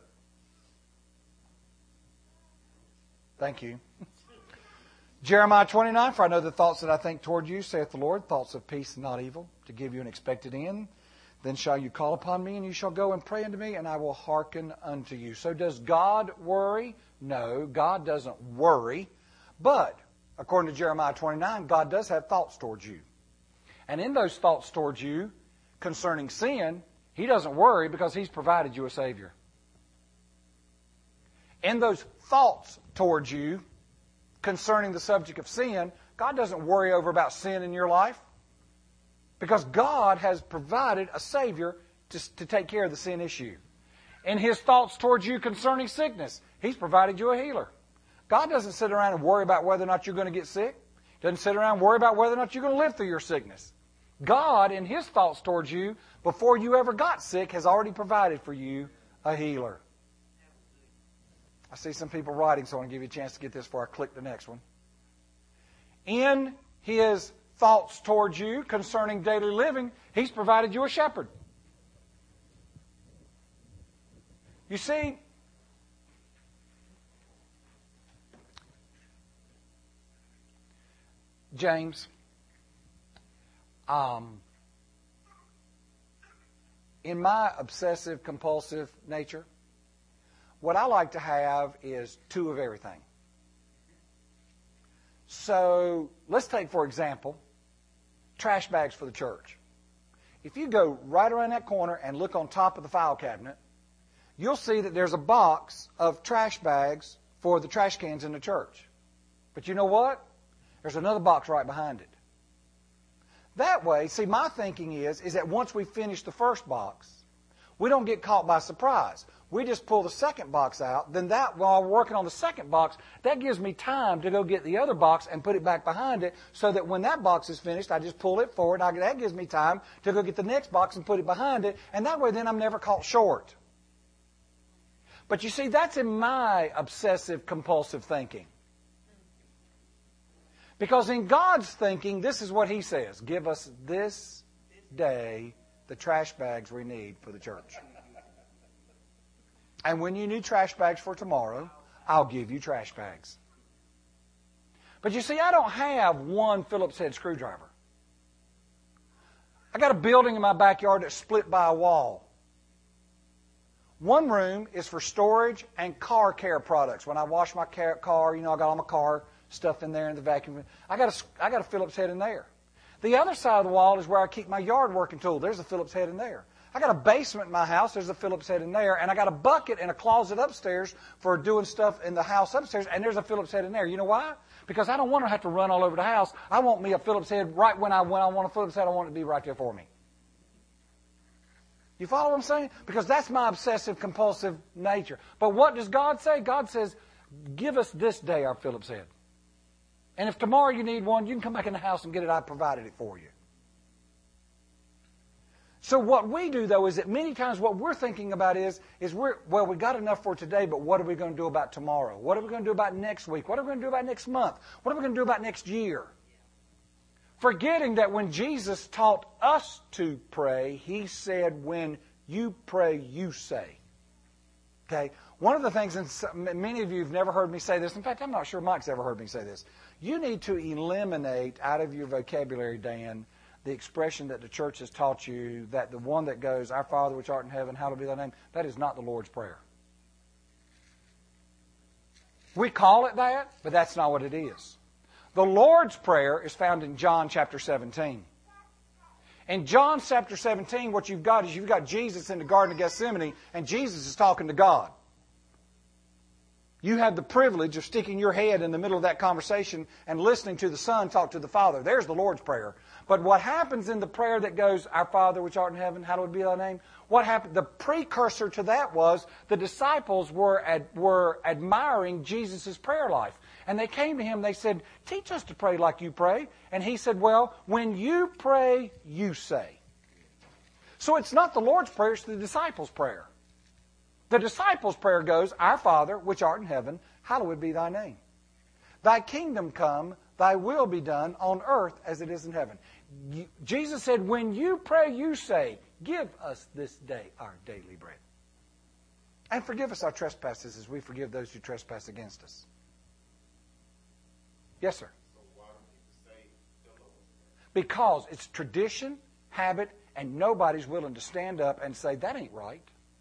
Thank you. Jeremiah twenty-nine, for I know the thoughts that I think toward you, saith the Lord, thoughts of peace and not evil, to give you an expected end. Then shall you call upon me, and you shall go and pray unto me, and I will hearken unto you. So does God worry? No, God doesn't worry. But, according to Jeremiah twenty-nine, God does have thoughts towards you. And in those thoughts towards you concerning sin, He doesn't worry because He's provided you a Savior. In those thoughts towards you concerning the subject of sin, God doesn't worry over about sin in your life because God has provided a Savior to, to take care of the sin issue. In His thoughts towards you concerning sickness, He's provided you a healer. God doesn't sit around and worry about whether or not you're going to get sick. He doesn't sit around and worry about whether or not you're going to live through your sickness. God, in His thoughts towards you, before you ever got sick, has already provided for you a healer. I see some people writing, so I want to give you a chance to get this before I click the next one. In His thoughts towards you concerning daily living, He's provided you a shepherd. You see, James, um, in my obsessive compulsive nature, what I like to have is two of everything. So let's take, for example, trash bags for the church. If you go right around that corner and look on top of the file cabinet, you'll see that there's a box of trash bags for the trash cans in the church. But you know what? There's another box right behind it. That way, see, my thinking is, is that once we finish the first box, we don't get caught by surprise. We just pull the second box out. Then that, while we're working on the second box, that gives me time to go get the other box and put it back behind it so that when that box is finished, I just pull it forward. I, that gives me time to go get the next box and put it behind it. And that way, then I'm never caught short. But you see, that's in my obsessive compulsive thinking. Because in God's thinking, this is what He says. Give us this day the trash bags we need for the church. And when you need trash bags for tomorrow, I'll give you trash bags. But you see, I don't have one Phillips head screwdriver. I got a building in my backyard that's split by a wall. One room is for storage and car care products. When I wash my car, you know, I got all my car stuff in there in the vacuum. I got a, I got a Phillips head in there. The other side of the wall is where I keep my yard working tool. There's a Phillips head in there. I got a basement in my house. There's a Phillips head in there. And I got a bucket and a closet upstairs for doing stuff in the house upstairs. And there's a Phillips head in there. You know why? Because I don't want to have to run all over the house. I want me a Phillips head right when I, when I want a Phillips head. I want it to be right there for me. You follow what I'm saying? Because that's my obsessive compulsive nature. But what does God say? God says, give us this day our Phillips head. And if tomorrow you need one, you can come back in the house and get it. I provided it for you. So what we do, though, is that many times what we're thinking about is, is we're, well, we got enough for today, but what are we going to do about tomorrow? What are we going to do about next week? What are we going to do about next month? What are we going to do about next year? Forgetting that when Jesus taught us to pray, He said, when you pray, you say. Okay? One of the things, and many of you have never heard me say this. In fact, I'm not sure Mike's ever heard me say this. You need to eliminate out of your vocabulary, Dan, the expression that the church has taught you that the one that goes, Our Father which art in heaven, hallowed be thy name, that is not the Lord's Prayer. We call it that, but that's not what it is. The Lord's Prayer is found in John chapter seventeen. In John chapter seventeen, what you've got is you've got Jesus in the Garden of Gethsemane, and Jesus is talking to God. You have the privilege of sticking your head in the middle of that conversation and listening to the Son talk to the Father. There's the Lord's Prayer. But what happens in the prayer that goes, Our Father which art in heaven, hallowed be thy name, what happened? The precursor to that was the disciples were ad, were admiring Jesus' prayer life. And they came to him, they said, Teach us to pray like you pray. And he said, Well, when you pray, you say. So it's not the Lord's Prayer, it's the disciples' prayer. The disciples' prayer goes, Our Father, which art in heaven, hallowed be thy name. Thy kingdom come, thy will be done on earth as it is in heaven. Jesus said, when you pray, you say, Give us this day our daily bread. And forgive us our trespasses as we forgive those who trespass against us. Yes, sir. So why do people say the Lord's Prayer? Because it's tradition, habit, and nobody's willing to stand up and say, that ain't right.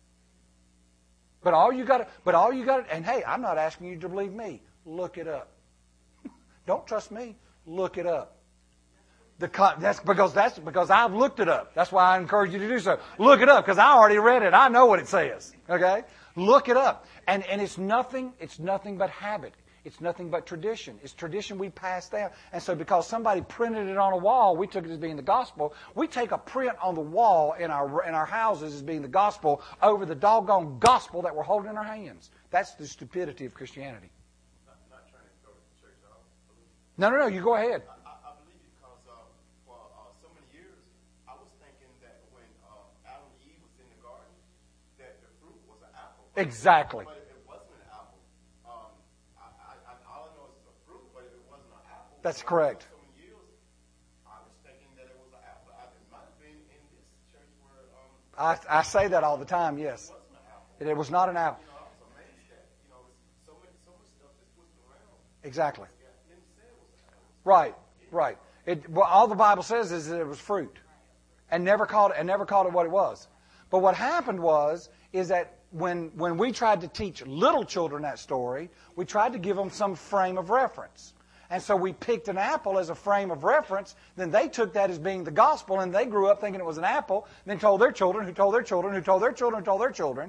But all you got to, but all you got to, and hey, I'm not asking you to believe me. Look it up. Don't trust me. Look it up. The that's because that's because I've looked it up. That's why I encourage you to do so. Look it up because I already read it. I know what it says. Okay, look it up, and and it's nothing. It's nothing but habit. It's nothing but tradition. It's tradition we pass down. And so because somebody printed it on a wall, we took it as being the gospel. We take a print on the wall in our in our houses as being the gospel over the doggone gospel that we're holding in our hands. That's the stupidity of Christianity. Not, not trying to go to the church. I believe. No, no, no. You go ahead. I, I believe it because uh, for uh, so many years, I was thinking that when uh, Adam and Eve was in the garden, that the fruit was an apple. Exactly. But it wasn't an apple. Um, I, I, I, all I know is it's a fruit, but it wasn't an apple. That's So correct. For so many years, I was thinking that it was an apple. I, it might have been in this church where um, I, I say that all the time, yes. it wasn't an apple. It was not an apple. You know, I was amazed that, you know, it's so much, so much stuff that's twisted around. Exactly. Yeah, it didn't say it was an apple. Right, right. It, well, all the Bible says is that it was fruit, and never called it, and never called it what it was. But what happened was is that when when we tried to teach little children that story, we tried to give them some frame of reference, and so we picked an apple as a frame of reference. Then they took that as being the gospel, and they grew up thinking it was an apple. Then told their children, who told their children, who told their children, who told their children.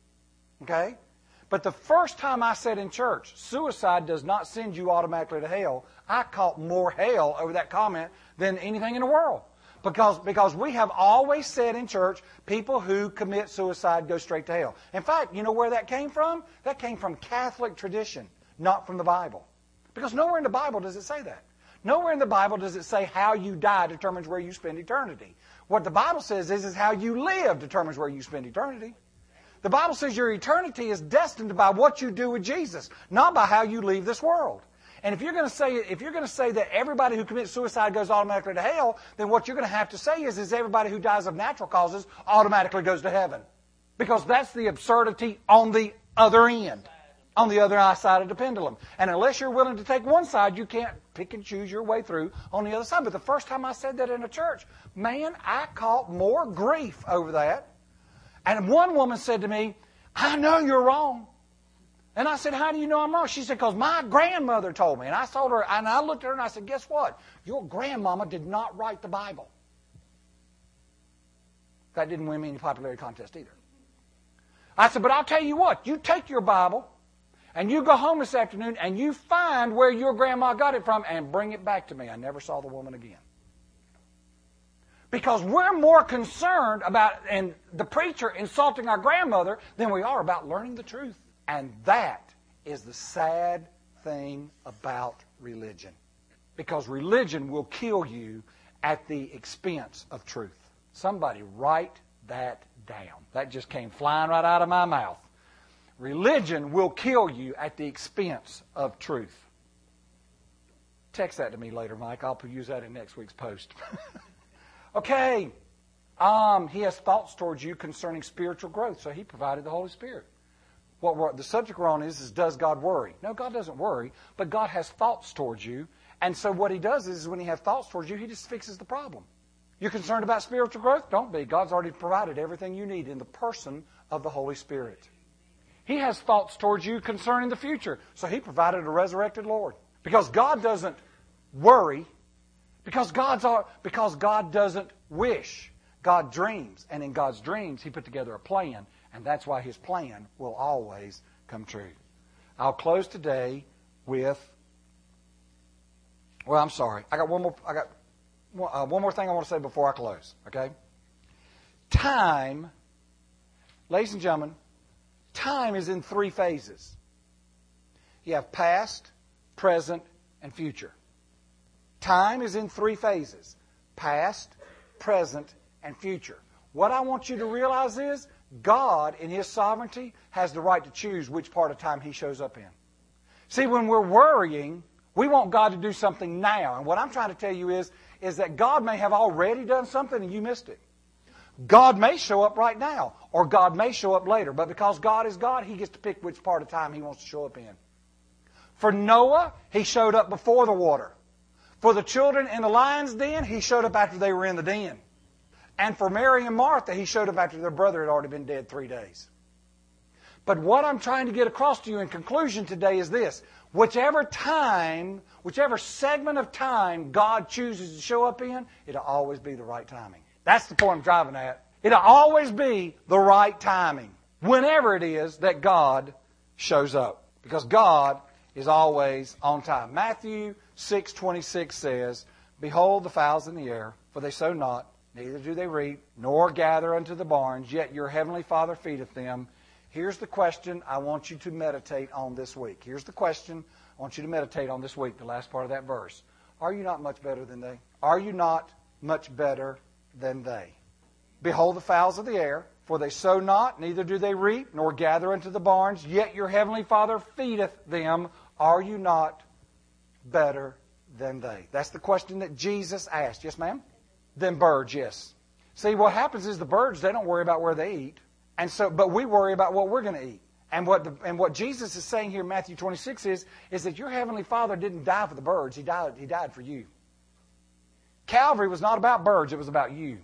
Okay. But the first time I said in church, suicide does not send you automatically to hell, I caught more hell over that comment than anything in the world. Because, because we have always said in church, people who commit suicide go straight to hell. In fact, you know where that came from? That came from Catholic tradition, not from the Bible. Because nowhere in the Bible does it say that. Nowhere in the Bible does it say how you die determines where you spend eternity. What the Bible says is, is how you live determines where you spend eternity. The Bible says your eternity is destined by what you do with Jesus, not by how you leave this world. And if you're going to say if you're going to say that everybody who commits suicide goes automatically to hell, then what you're going to have to say is, is everybody who dies of natural causes automatically goes to heaven. Because that's the absurdity on the other end, on the other side of the pendulum. And unless you're willing to take one side, you can't pick and choose your way through on the other side. But the first time I said that in a church, man, I caught more grief over that. And one woman said to me, I know you're wrong. And I said, how do you know I'm wrong? She said, because my grandmother told me. And I told her, and I looked at her and I said, guess what? Your grandmama did not write the Bible. That didn't win me any popularity contest either. I said, but I'll tell you what. You take your Bible and you go home this afternoon and you find where your grandma got it from and bring it back to me. I never saw the woman again. Because we're more concerned about and the preacher insulting our grandmother than we are about learning the truth. And that is the sad thing about religion. Because religion will kill you at the expense of truth. Somebody write that down. That just came flying right out of my mouth. Religion will kill you at the expense of truth. Text that to me later, Mike. I'll use that in next week's post. Okay, um, he has thoughts towards you concerning spiritual growth, so he provided the Holy Spirit. What we're, the subject we're on is, is, does God worry? No, God doesn't worry, but God has thoughts towards you. And so what He does is, when He has thoughts towards you, He just fixes the problem. You're concerned about spiritual growth? Don't be. God's already provided everything you need in the person of the Holy Spirit. He has thoughts towards you concerning the future. So He provided a resurrected Lord. Because God doesn't worry, because God's because God doesn't wish. God dreams, and in God's dreams He put together a plan, and that's why His plan will always come true. I'll close today with, well, I'm sorry. I got one more I got one, uh, one more thing I want to say before I close, okay? Time, ladies and gentlemen, time is in three phases. You have past, present, and future. Time is in three phases. Past, present, and future. What I want you to realize is God, in His sovereignty, has the right to choose which part of time He shows up in. See, when we're worrying, we want God to do something now. And what I'm trying to tell you is, is that God may have already done something and you missed it. God may show up right now, or God may show up later. But because God is God, He gets to pick which part of time He wants to show up in. For Noah, He showed up before the water. For the children in the lion's den, He showed up after they were in the den. And for Mary and Martha, He showed up after their brother had already been dead three days. But what I'm trying to get across to you in conclusion today is this. Whichever time, whichever segment of time God chooses to show up in, it'll always be the right timing. That's the point I'm driving at. It'll always be the right timing. Whenever it is that God shows up. Because God is always on time. Matthew six twenty-six says, Behold the fowls in the air, for they sow not, neither do they reap, nor gather unto the barns, yet your heavenly Father feedeth them. Here's the question I want you to meditate on this week. Here's the question I want you to meditate on this week, the last part of that verse. Are you not much better than they? Are you not much better than they? Behold the fowls of the air, for they sow not, neither do they reap, nor gather unto the barns, yet your heavenly Father feedeth them. Are you not better than they? That's the question that Jesus asked. Yes, ma'am? Than birds, yes. See, what happens is the birds, they don't worry about where they eat. And so, but we worry about what we're going to eat. And what the, and what Jesus is saying here in Matthew twenty-six is, is that your heavenly Father didn't die for the birds. He died, he died for you. Calvary was not about birds. It was about you.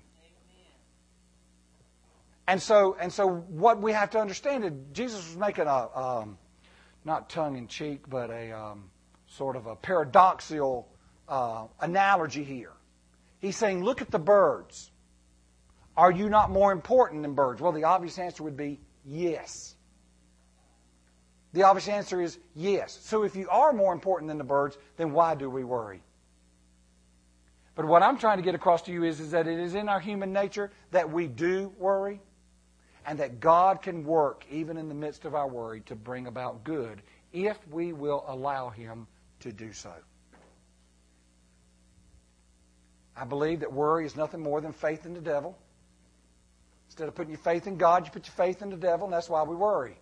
And so, and so what we have to understand is Jesus was making a, um, not tongue-in-cheek, but a um, sort of a paradoxical uh, analogy here. He's saying, look at the birds. Are you not more important than birds? Well, the obvious answer would be yes. The obvious answer is yes. So if you are more important than the birds, then why do we worry? But what I'm trying to get across to you is, is that it is in our human nature that we do worry, and that God can work even in the midst of our worry to bring about good if we will allow Him to do so. I believe that worry is nothing more than faith in the devil. Instead of putting your faith in God, you put your faith in the devil, and that's why we worry.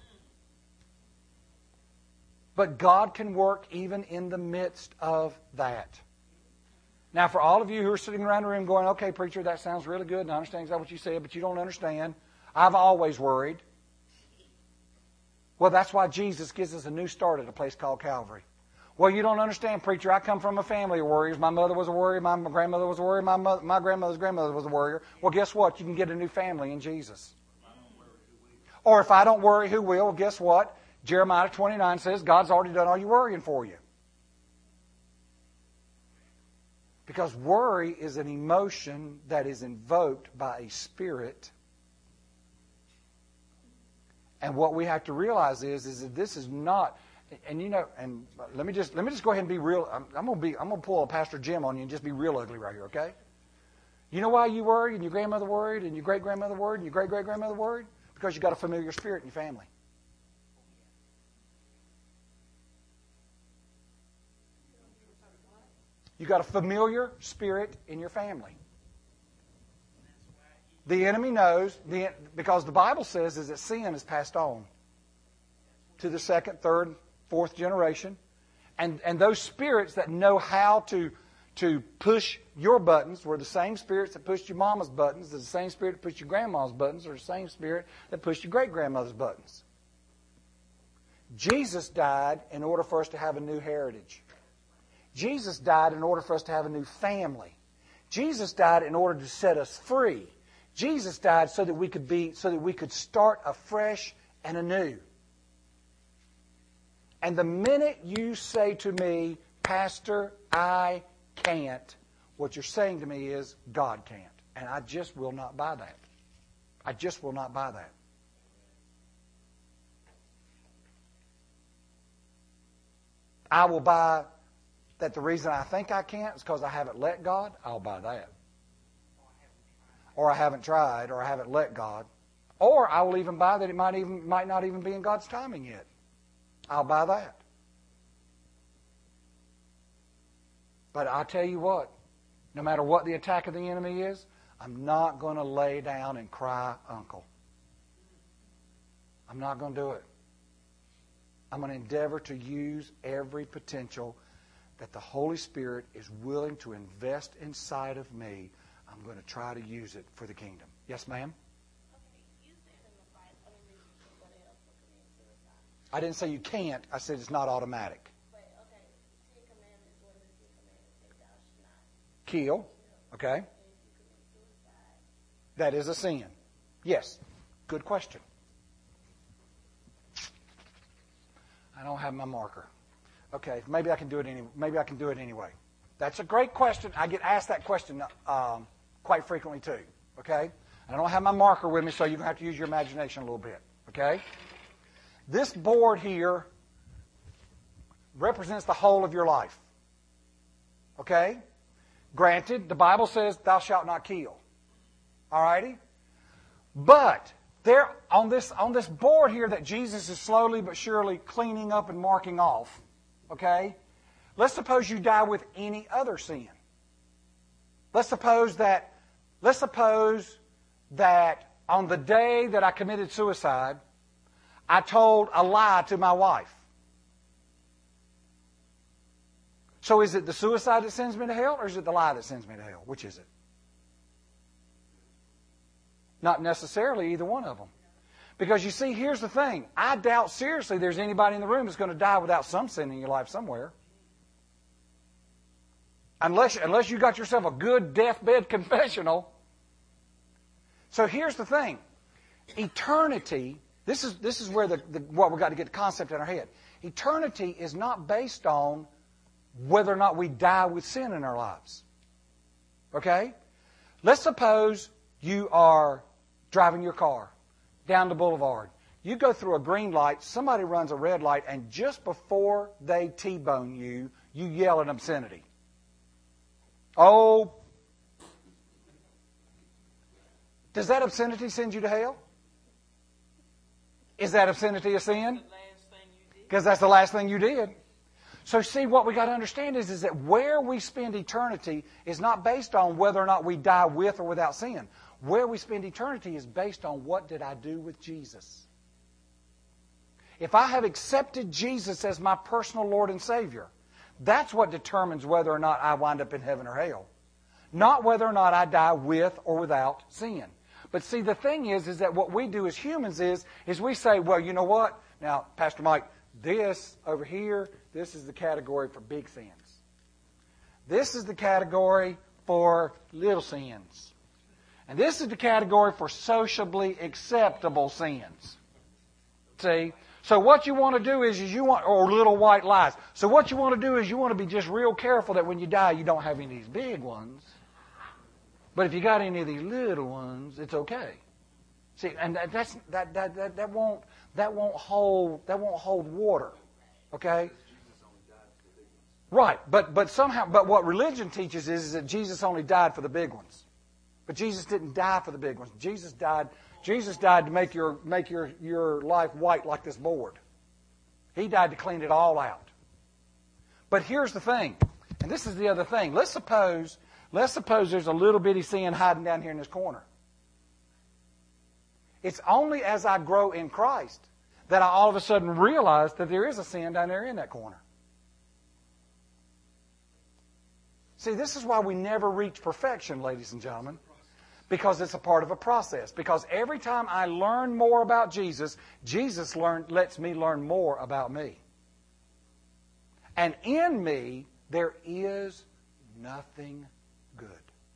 But God can work even in the midst of that. Now, for all of you who are sitting around the room going, okay, preacher, that sounds really good, and I understand exactly what you said, but you don't understand. I've always worried. Well, that's why Jesus gives us a new start at a place called Calvary. Well, you don't understand, preacher. I come from a family of worriers. My mother was a worrier. My grandmother was a worrier. My, mother, my grandmother's grandmother was a worrier. Well, guess what? You can get a new family in Jesus. Or if I don't worry, who will? Well, guess what? Jeremiah twenty-nine says God's already done all your worrying for you. Because worry is an emotion that is invoked by a spirit. And what we have to realize is, is that this is not, and you know, and let me just let me just go ahead and be real. I'm, I'm gonna be I'm gonna pull a Pastor Jim on you and just be real ugly right here, okay? You know why you worried and your grandmother worried and your great grandmother worried and your great great grandmother worried? Because you got a familiar spirit in your family. You got a familiar spirit in your family. The enemy knows, the, because the Bible says is that sin is passed on to the second, third, fourth generation. And, and those spirits that know how to, to push your buttons were the same spirits that pushed your mama's buttons, the same spirit that pushed your grandma's buttons, or the same spirit that pushed your great-grandmother's buttons. Jesus died in order for us to have a new heritage. Jesus died in order for us to have a new family. Jesus died in order to set us free. Jesus died so that we could be, so that we could start afresh and anew. And the minute you say to me, Pastor, I can't, what you're saying to me is, God can't. And I just will not buy that. I just will not buy that. I will buy that the reason I think I can't is because I haven't let God. I'll buy that. Or I haven't tried, or I haven't let God. Or I will even buy that it might even might not even be in God's timing yet. I'll buy that. But I tell you what, no matter what the attack of the enemy is, I'm not going to lay down and cry uncle. I'm not going to do it. I'm going to endeavor to use every potential that the Holy Spirit is willing to invest inside of me. I'm going to try to use it for the kingdom. Yes, ma'am? Okay, you said in the Bible, I mean, you can't go to hell for committing suicide. I didn't say you can't. I said it's not automatic. But, okay, Ten Commandments, what is the commandment? Say thou shalt not Kill. Okay. And if you commit suicide, That is a sin. Yes. Good question. I don't have my marker. Okay, maybe I can do it any. Maybe I can do it anyway. That's a great question. I get asked that question um, quite frequently too. Okay, I don't have my marker with me, so you're gonna have to use your imagination a little bit. Okay, this board here represents the whole of your life. Okay, granted, the Bible says, "Thou shalt not kill." All righty, but there on this on this board here that Jesus is slowly but surely cleaning up and marking off. Okay? Let's suppose you die with any other sin. Let's suppose that let's suppose that on the day that I committed suicide, I told a lie to my wife. So is it the suicide that sends me to hell, or is it the lie that sends me to hell? Which is it? Not necessarily either one of them. Because you see, here's the thing. I doubt seriously there's anybody in the room that's going to die without some sin in your life somewhere. Unless, unless you got yourself a good deathbed confessional. So here's the thing. Eternity, this is, this is where the, the, what we've got to get the concept in our head. Eternity is not based on whether or not we die with sin in our lives. Okay? Let's suppose you are driving your car down the boulevard. You go through a green light, somebody runs a red light, and just before they T-bone you, you yell an obscenity. Oh, does that obscenity send you to hell? Is that obscenity a sin? Because that's the last thing you did. So see, what we got to understand is, is that where we spend eternity is not based on whether or not we die with or without sin. Where we spend eternity is based on what did I do with Jesus. If I have accepted Jesus as my personal Lord and Savior, that's what determines whether or not I wind up in heaven or hell. Not whether or not I die with or without sin. But see, the thing is, is that what we do as humans is, is we say, well, you know what? Now, Pastor Mike, this over here, this is the category for big sins. This is the category for little sins. And this is the category for sociably acceptable sins. See? So what you want to do is, is you want, or little white lies. So what you want to do is you want to be just real careful that when you die, you don't have any of these big ones. But if you got any of these little ones, it's okay. See, and that, that's, that, that, that, that won't, that won't hold, that won't hold water. Okay? Right. But, but somehow, but what religion teaches is, is that Jesus only died for the big ones. But Jesus didn't die for the big ones. Jesus died, Jesus died to make your make your, your life white like this board. He died to clean it all out. But here's the thing, and this is the other thing. Let's suppose, let's suppose there's a little bitty sin hiding down here in this corner. It's only as I grow in Christ that I all of a sudden realize that there is a sin down there in that corner. See, this is why we never reach perfection, ladies and gentlemen. Because it's a part of a process. Because every time I learn more about Jesus, Jesus learn, lets me learn more about me. And in me, there is nothing good.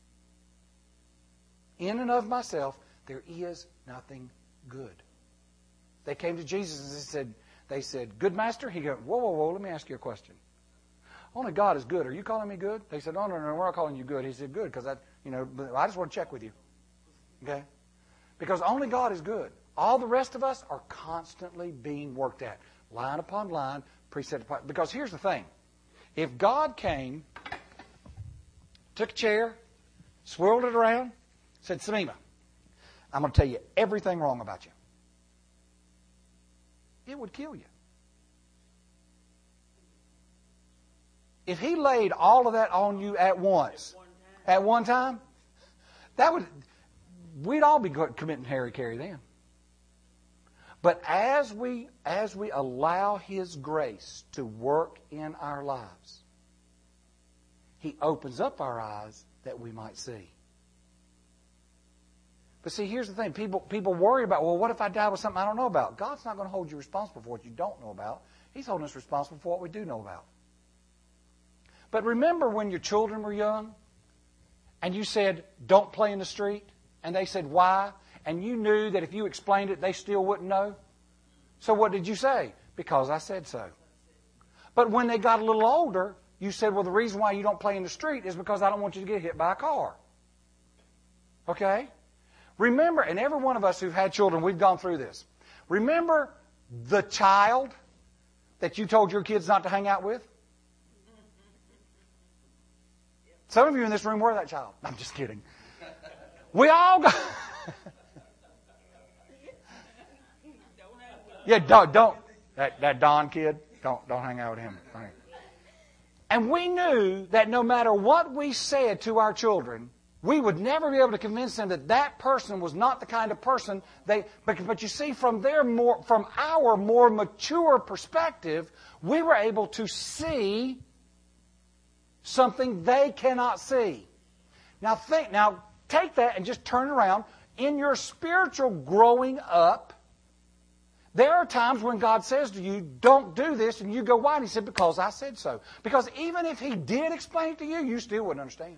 In and of myself, there is nothing good. They came to Jesus and they said, they said, "Good master." He goes, "Whoa, whoa, whoa, let me ask you a question. Only God is good. Are you calling me good?" They said, "No, no, no, we're not calling you good." He said, "Good, because I, you know, I just want to check with you." Okay? Because only God is good. All the rest of us are constantly being worked at. Line upon line, precept upon... Because here's the thing. If God came, took a chair, swirled it around, said, "Samima, I'm going to tell you everything wrong about you," it would kill you. If He laid all of that on you at once, at one time, that would, we'd all be committing hara-kiri then. But as we, as we allow His grace to work in our lives, He opens up our eyes that we might see. But see, here's the thing. People, people worry about, well, what if I die with something I don't know about? God's not going to hold you responsible for what you don't know about. He's holding us responsible for what we do know about. But remember when your children were young and you said, "Don't play in the street," and they said, "Why?" And you knew that if you explained it, they still wouldn't know. So what did you say? "Because I said so." But when they got a little older, you said, "Well, the reason why you don't play in the street is because I don't want you to get hit by a car." Okay? Remember, and every one of us who've had children, we've gone through this. Remember the child that you told your kids not to hang out with? Some of you in this room were that child. I'm just kidding. We all got... Yeah, don't, don't. That, that Don kid, don't, don't hang out with him. And we knew that no matter what we said to our children, we would never be able to convince them that that person was not the kind of person they... But, but you see, from their more, from our more mature perspective, we were able to see something they cannot see. Now think, now take that and just turn it around. In your spiritual growing up, there are times when God says to you, "Don't do this," and you go, "Why?" And He said, "Because I said so." Because even if He did explain it to you, you still wouldn't understand.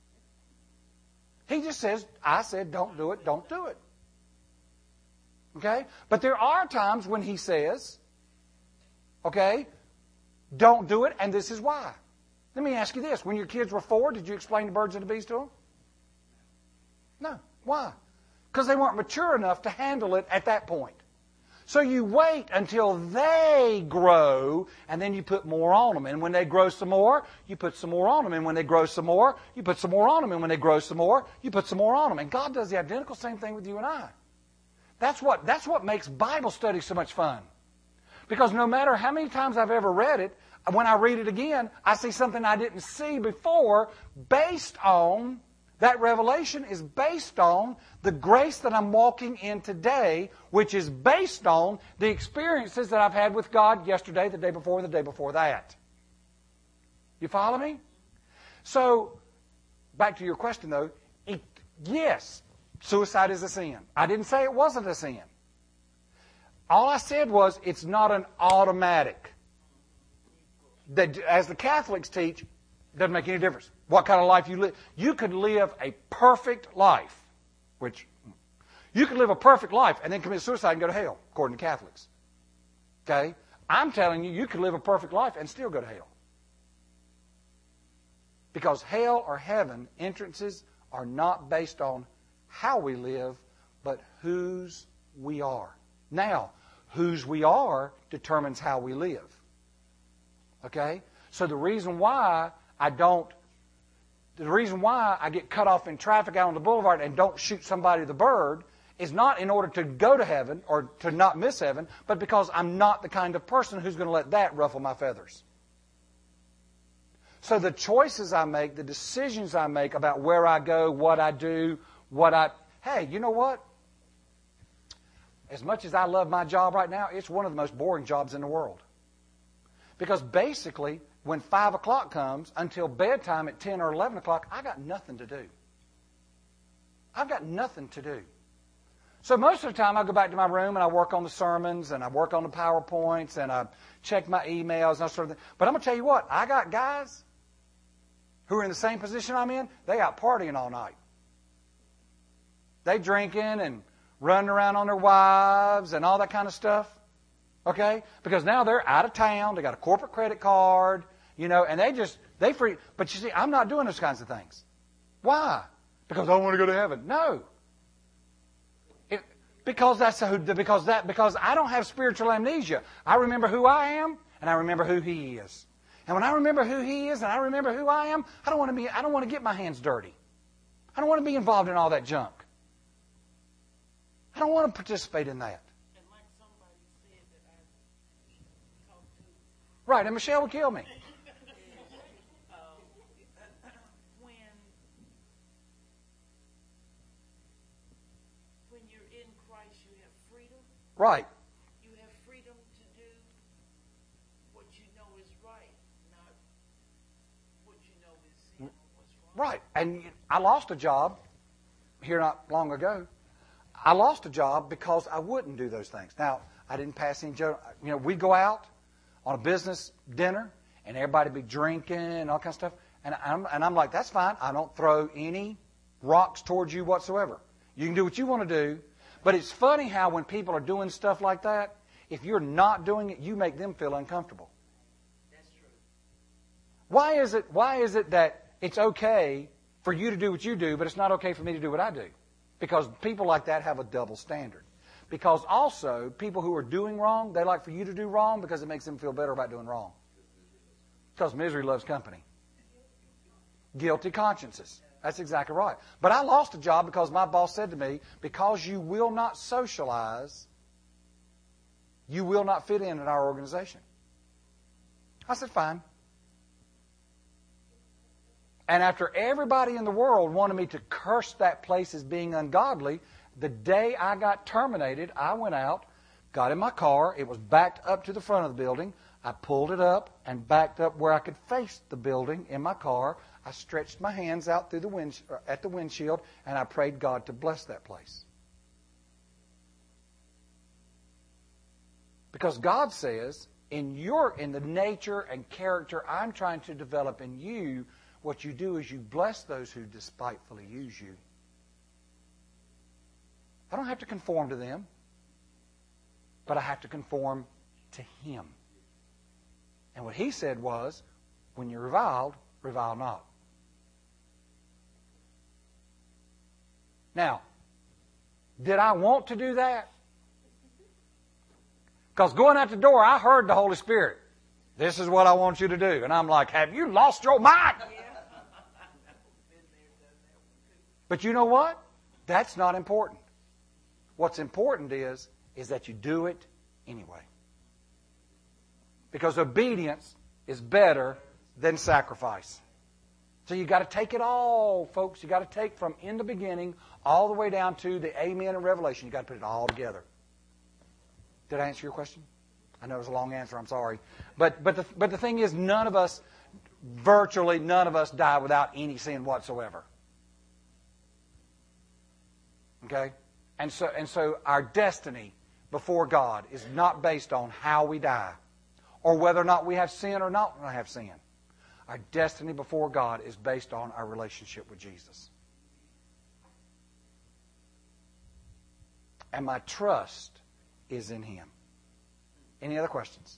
He just says, "I said don't do it, don't do it." Okay? But there are times when He says, okay, "Don't do it, and this is why." Let me ask you this. When your kids were four, did you explain the birds and the bees to them? No. Why? Because they weren't mature enough to handle it at that point. So you wait until they grow, and then you put more on them. And when they grow some more, you put some more on them. And when they grow some more, you put some more on them. And when they grow some more, you put some more on them. And God does the identical same thing with you and I. That's what, that's what makes Bible study so much fun. Because no matter how many times I've ever read it, when I read it again, I see something I didn't see before based on, that revelation is based on the grace that I'm walking in today, which is based on the experiences that I've had with God yesterday, the day before, and the day before that. You follow me? So, back to your question though, it, yes, suicide is a sin. I didn't say it wasn't a sin. All I said was it's not an automatic. That, as the Catholics teach, it doesn't make any difference what kind of life you live. You could live a perfect life, which you could live a perfect life and then commit suicide and go to hell, according to Catholics. Okay? I'm telling you, you could live a perfect life and still go to hell. Because hell or heaven entrances are not based on how we live, but whose we are. Now, whose we are determines how we live. Okay? So the reason why I don't, the reason why I get cut off in traffic out on the boulevard and don't shoot somebody with a bird is not in order to go to heaven or to not miss heaven, but because I'm not the kind of person who's going to let that ruffle my feathers. So the choices I make, the decisions I make about where I go, what I do, what I... Hey, you know what? As much as I love my job right now, it's one of the most boring jobs in the world. Because basically, when five o'clock comes, until bedtime at ten or eleven o'clock, I got nothing to do. I've got nothing to do. So most of the time I go back to my room and I work on the sermons and I work on the PowerPoints and I check my emails and that sort of thing. But I'm going to tell you what, I got guys who are in the same position I'm in, they out partying all night. They drinking and running around on their wives and all that kind of stuff. Okay? Because now they're out of town, they got a corporate credit card, you know, and they just, they free. But you see, I'm not doing those kinds of things. Why? Because I want to go to heaven. No. It, because that's who, because that, because I don't have spiritual amnesia. I remember who I am and I remember who He is. And when I remember who He is and I remember who I am, I don't want to be, I don't want to get my hands dirty. I don't want to be involved in all that junk. I don't want to participate in that. And like somebody said that I talked to, Right, and Michelle would kill me. uh, when when you're in Christ, you have freedom. Right. You have freedom to do what you know is right, not what you know is sin or what's wrong. Right. And I lost a job here not long ago. I lost a job because I wouldn't do those things. Now, I didn't pass any joke. You know, we'd go out on a business dinner, and everybody would be drinking and all kinds of stuff. And I'm, and I'm like, that's fine. I don't throw any rocks towards you whatsoever. You can do what you want to do. But it's funny how when people are doing stuff like that, if you're not doing it, you make them feel uncomfortable. That's true. Why is it, why is it that it's okay for you to do what you do, but it's not okay for me to do what I do? Because people like that have a double standard. Because also, people who are doing wrong, they like for you to do wrong because it makes them feel better about doing wrong. Because misery loves company. Guilty consciences. That's exactly right. But I lost a job because my boss said to me, because you will not socialize, you will not fit in at our organization. I said, fine. And after everybody in the world wanted me to curse that place as being ungodly, the day I got terminated, I went out, got in my car. It was backed up to the front of the building. I pulled it up and backed up where I could face the building in my car. I stretched my hands out through the wind, at the windshield, and I prayed God to bless that place. Because God says, in your, in the nature and character I'm trying to develop in you, what you do is you bless those who despitefully use you. I don't have to conform to them, but I have to conform to Him. And what He said was, when you're reviled, revile not. Now, did I want to do that? Because going out the door, I heard the Holy Spirit. This is what I want you to do. And I'm like, have you lost your mind? But you know what? That's not important. What's important is, is that you do it anyway. Because obedience is better than sacrifice. So you got to take it all, folks. You got to take from in the beginning all the way down to the Amen and Revelation. You got to put it all together. Did I answer your question? I know it was a long answer. I'm sorry. But but the but the thing is, none of us, virtually none of us, die without any sin whatsoever. Okay? And so and so our destiny before God is not based on how we die or whether or not we have sin or not have sin. Our destiny before God is based on our relationship with Jesus. And my trust is in Him. Any other questions?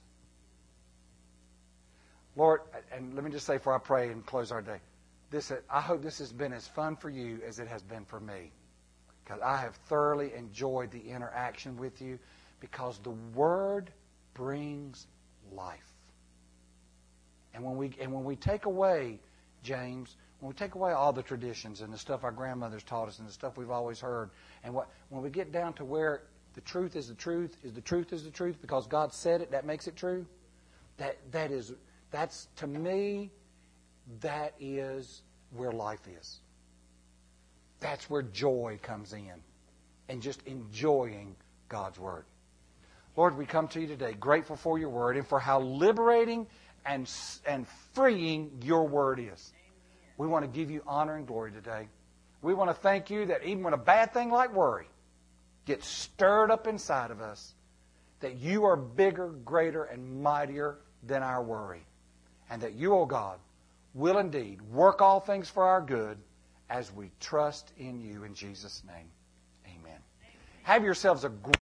Lord, and let me just say before I pray and close our day, this I hope this has been as fun for you as it has been for me. Because I have thoroughly enjoyed the interaction with you, because the Word brings life. And when we and when we take away, James, when we take away all the traditions and the stuff our grandmothers taught us and the stuff we've always heard, and what when we get down to where the truth is the truth, is the truth is the truth, because God said it, that makes it true. That that is that's to me, that is where life is. That's where joy comes in, and just enjoying God's Word. Lord, we come to you today grateful for your Word and for how liberating and, and freeing your Word is. We want to give you honor and glory today. We want to thank you that even when a bad thing like worry gets stirred up inside of us, that you are bigger, greater, and mightier than our worry. And that you, O God, will indeed work all things for our good as we trust in you in Jesus' name. Amen. Have yourselves a great